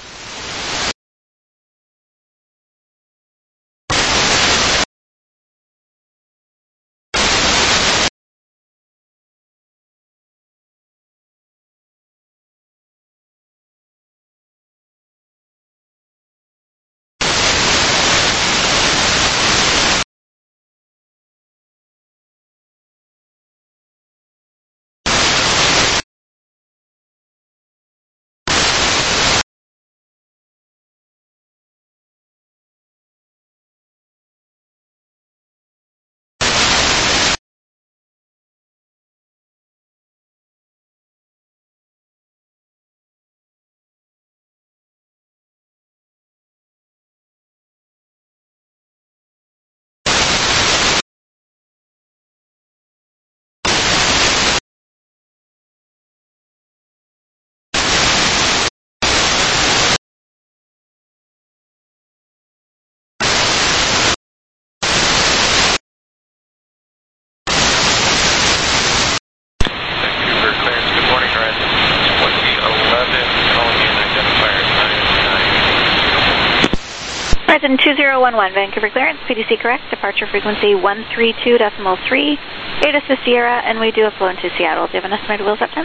Horizon two zero one one, Vancouver clearance, P D C correct, departure frequency one three two decimal three, Ada Sierra, and we do have flow into Seattle. Do you have an estimated wheels up time?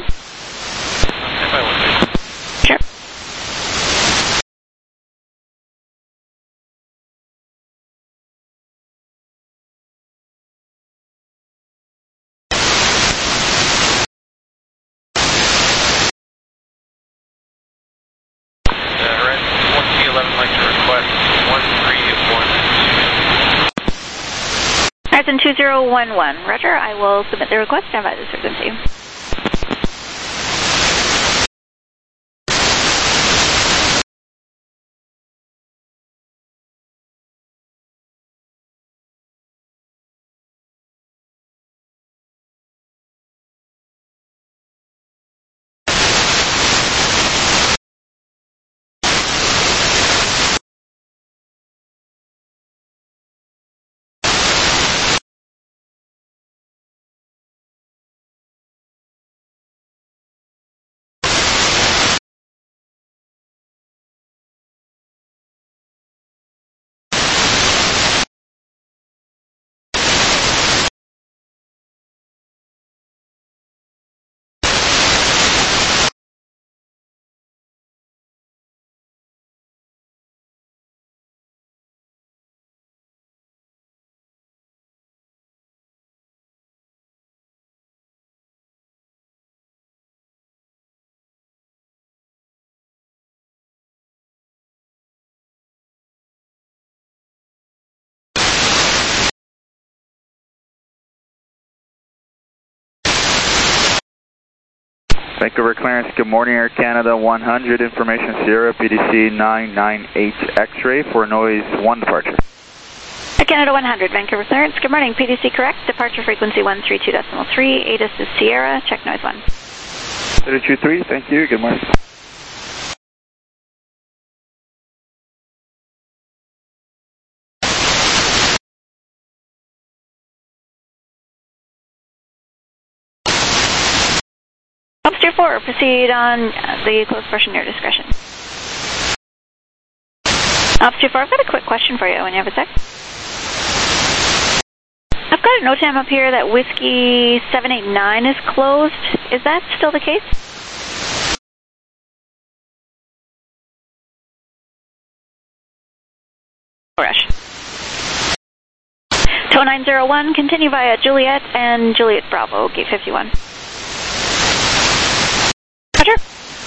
Sure. Horizon two zero one one, Roger, I will submit the request. Stand by this frequency. Vancouver clearance, good morning, Air Canada one hundred, information Sierra, P D C nine nine eight X-ray for noise one departure. Air Canada one hundred, Vancouver clearance, good morning, P D C correct, departure frequency one three two point three, ATIS is Sierra, check noise one. zero two three, thank you, good morning. Upster four, proceed on the closed portion near discretion. Upster four, I've got a quick question for you when you have a sec. I've got a NOTAM up here that Whiskey seven eight nine is closed. Is that still the case? Rush. Tow nine zero one, continue via Juliet and Juliet Bravo, gate fifty-one. Roger.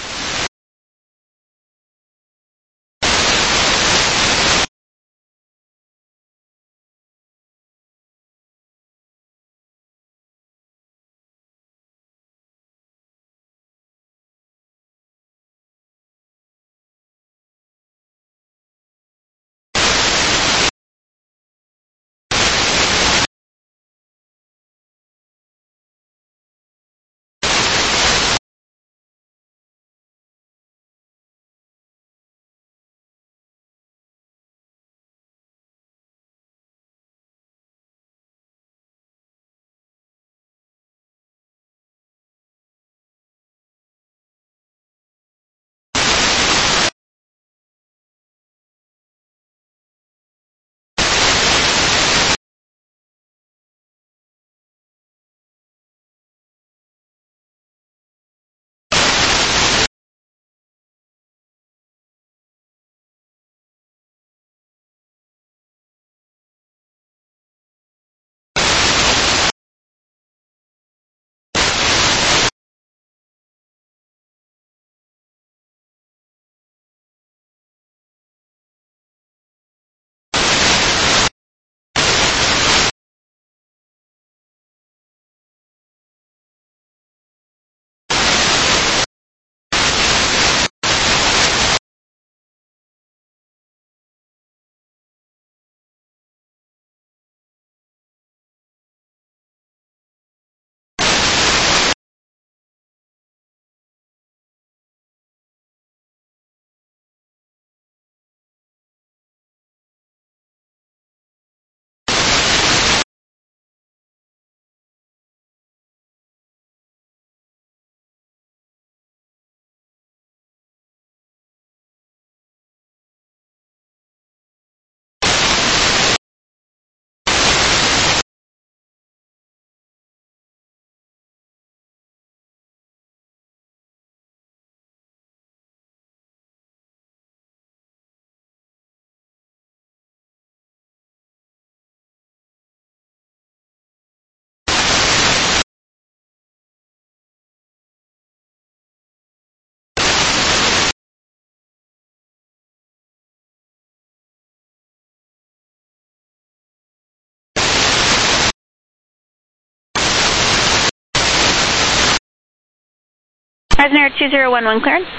Eisner two zero one one clearance.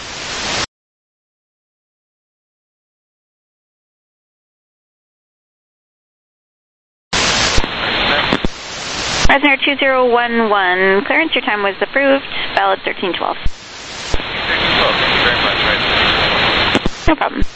Eisner two zero one one clearance, your time was approved, valid thirteen twelve. thirteen twelve, thank you very much. Right. No problem.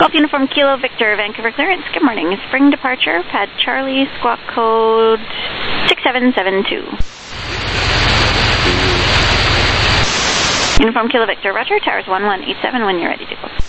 Golf Uniform Kilo Victor, Vancouver clearance. Good morning. Spring departure, pad Charlie, squawk code six seven seven two. Uniform Kilo Victor, Roger. Towers one one eight seven when you're ready to go.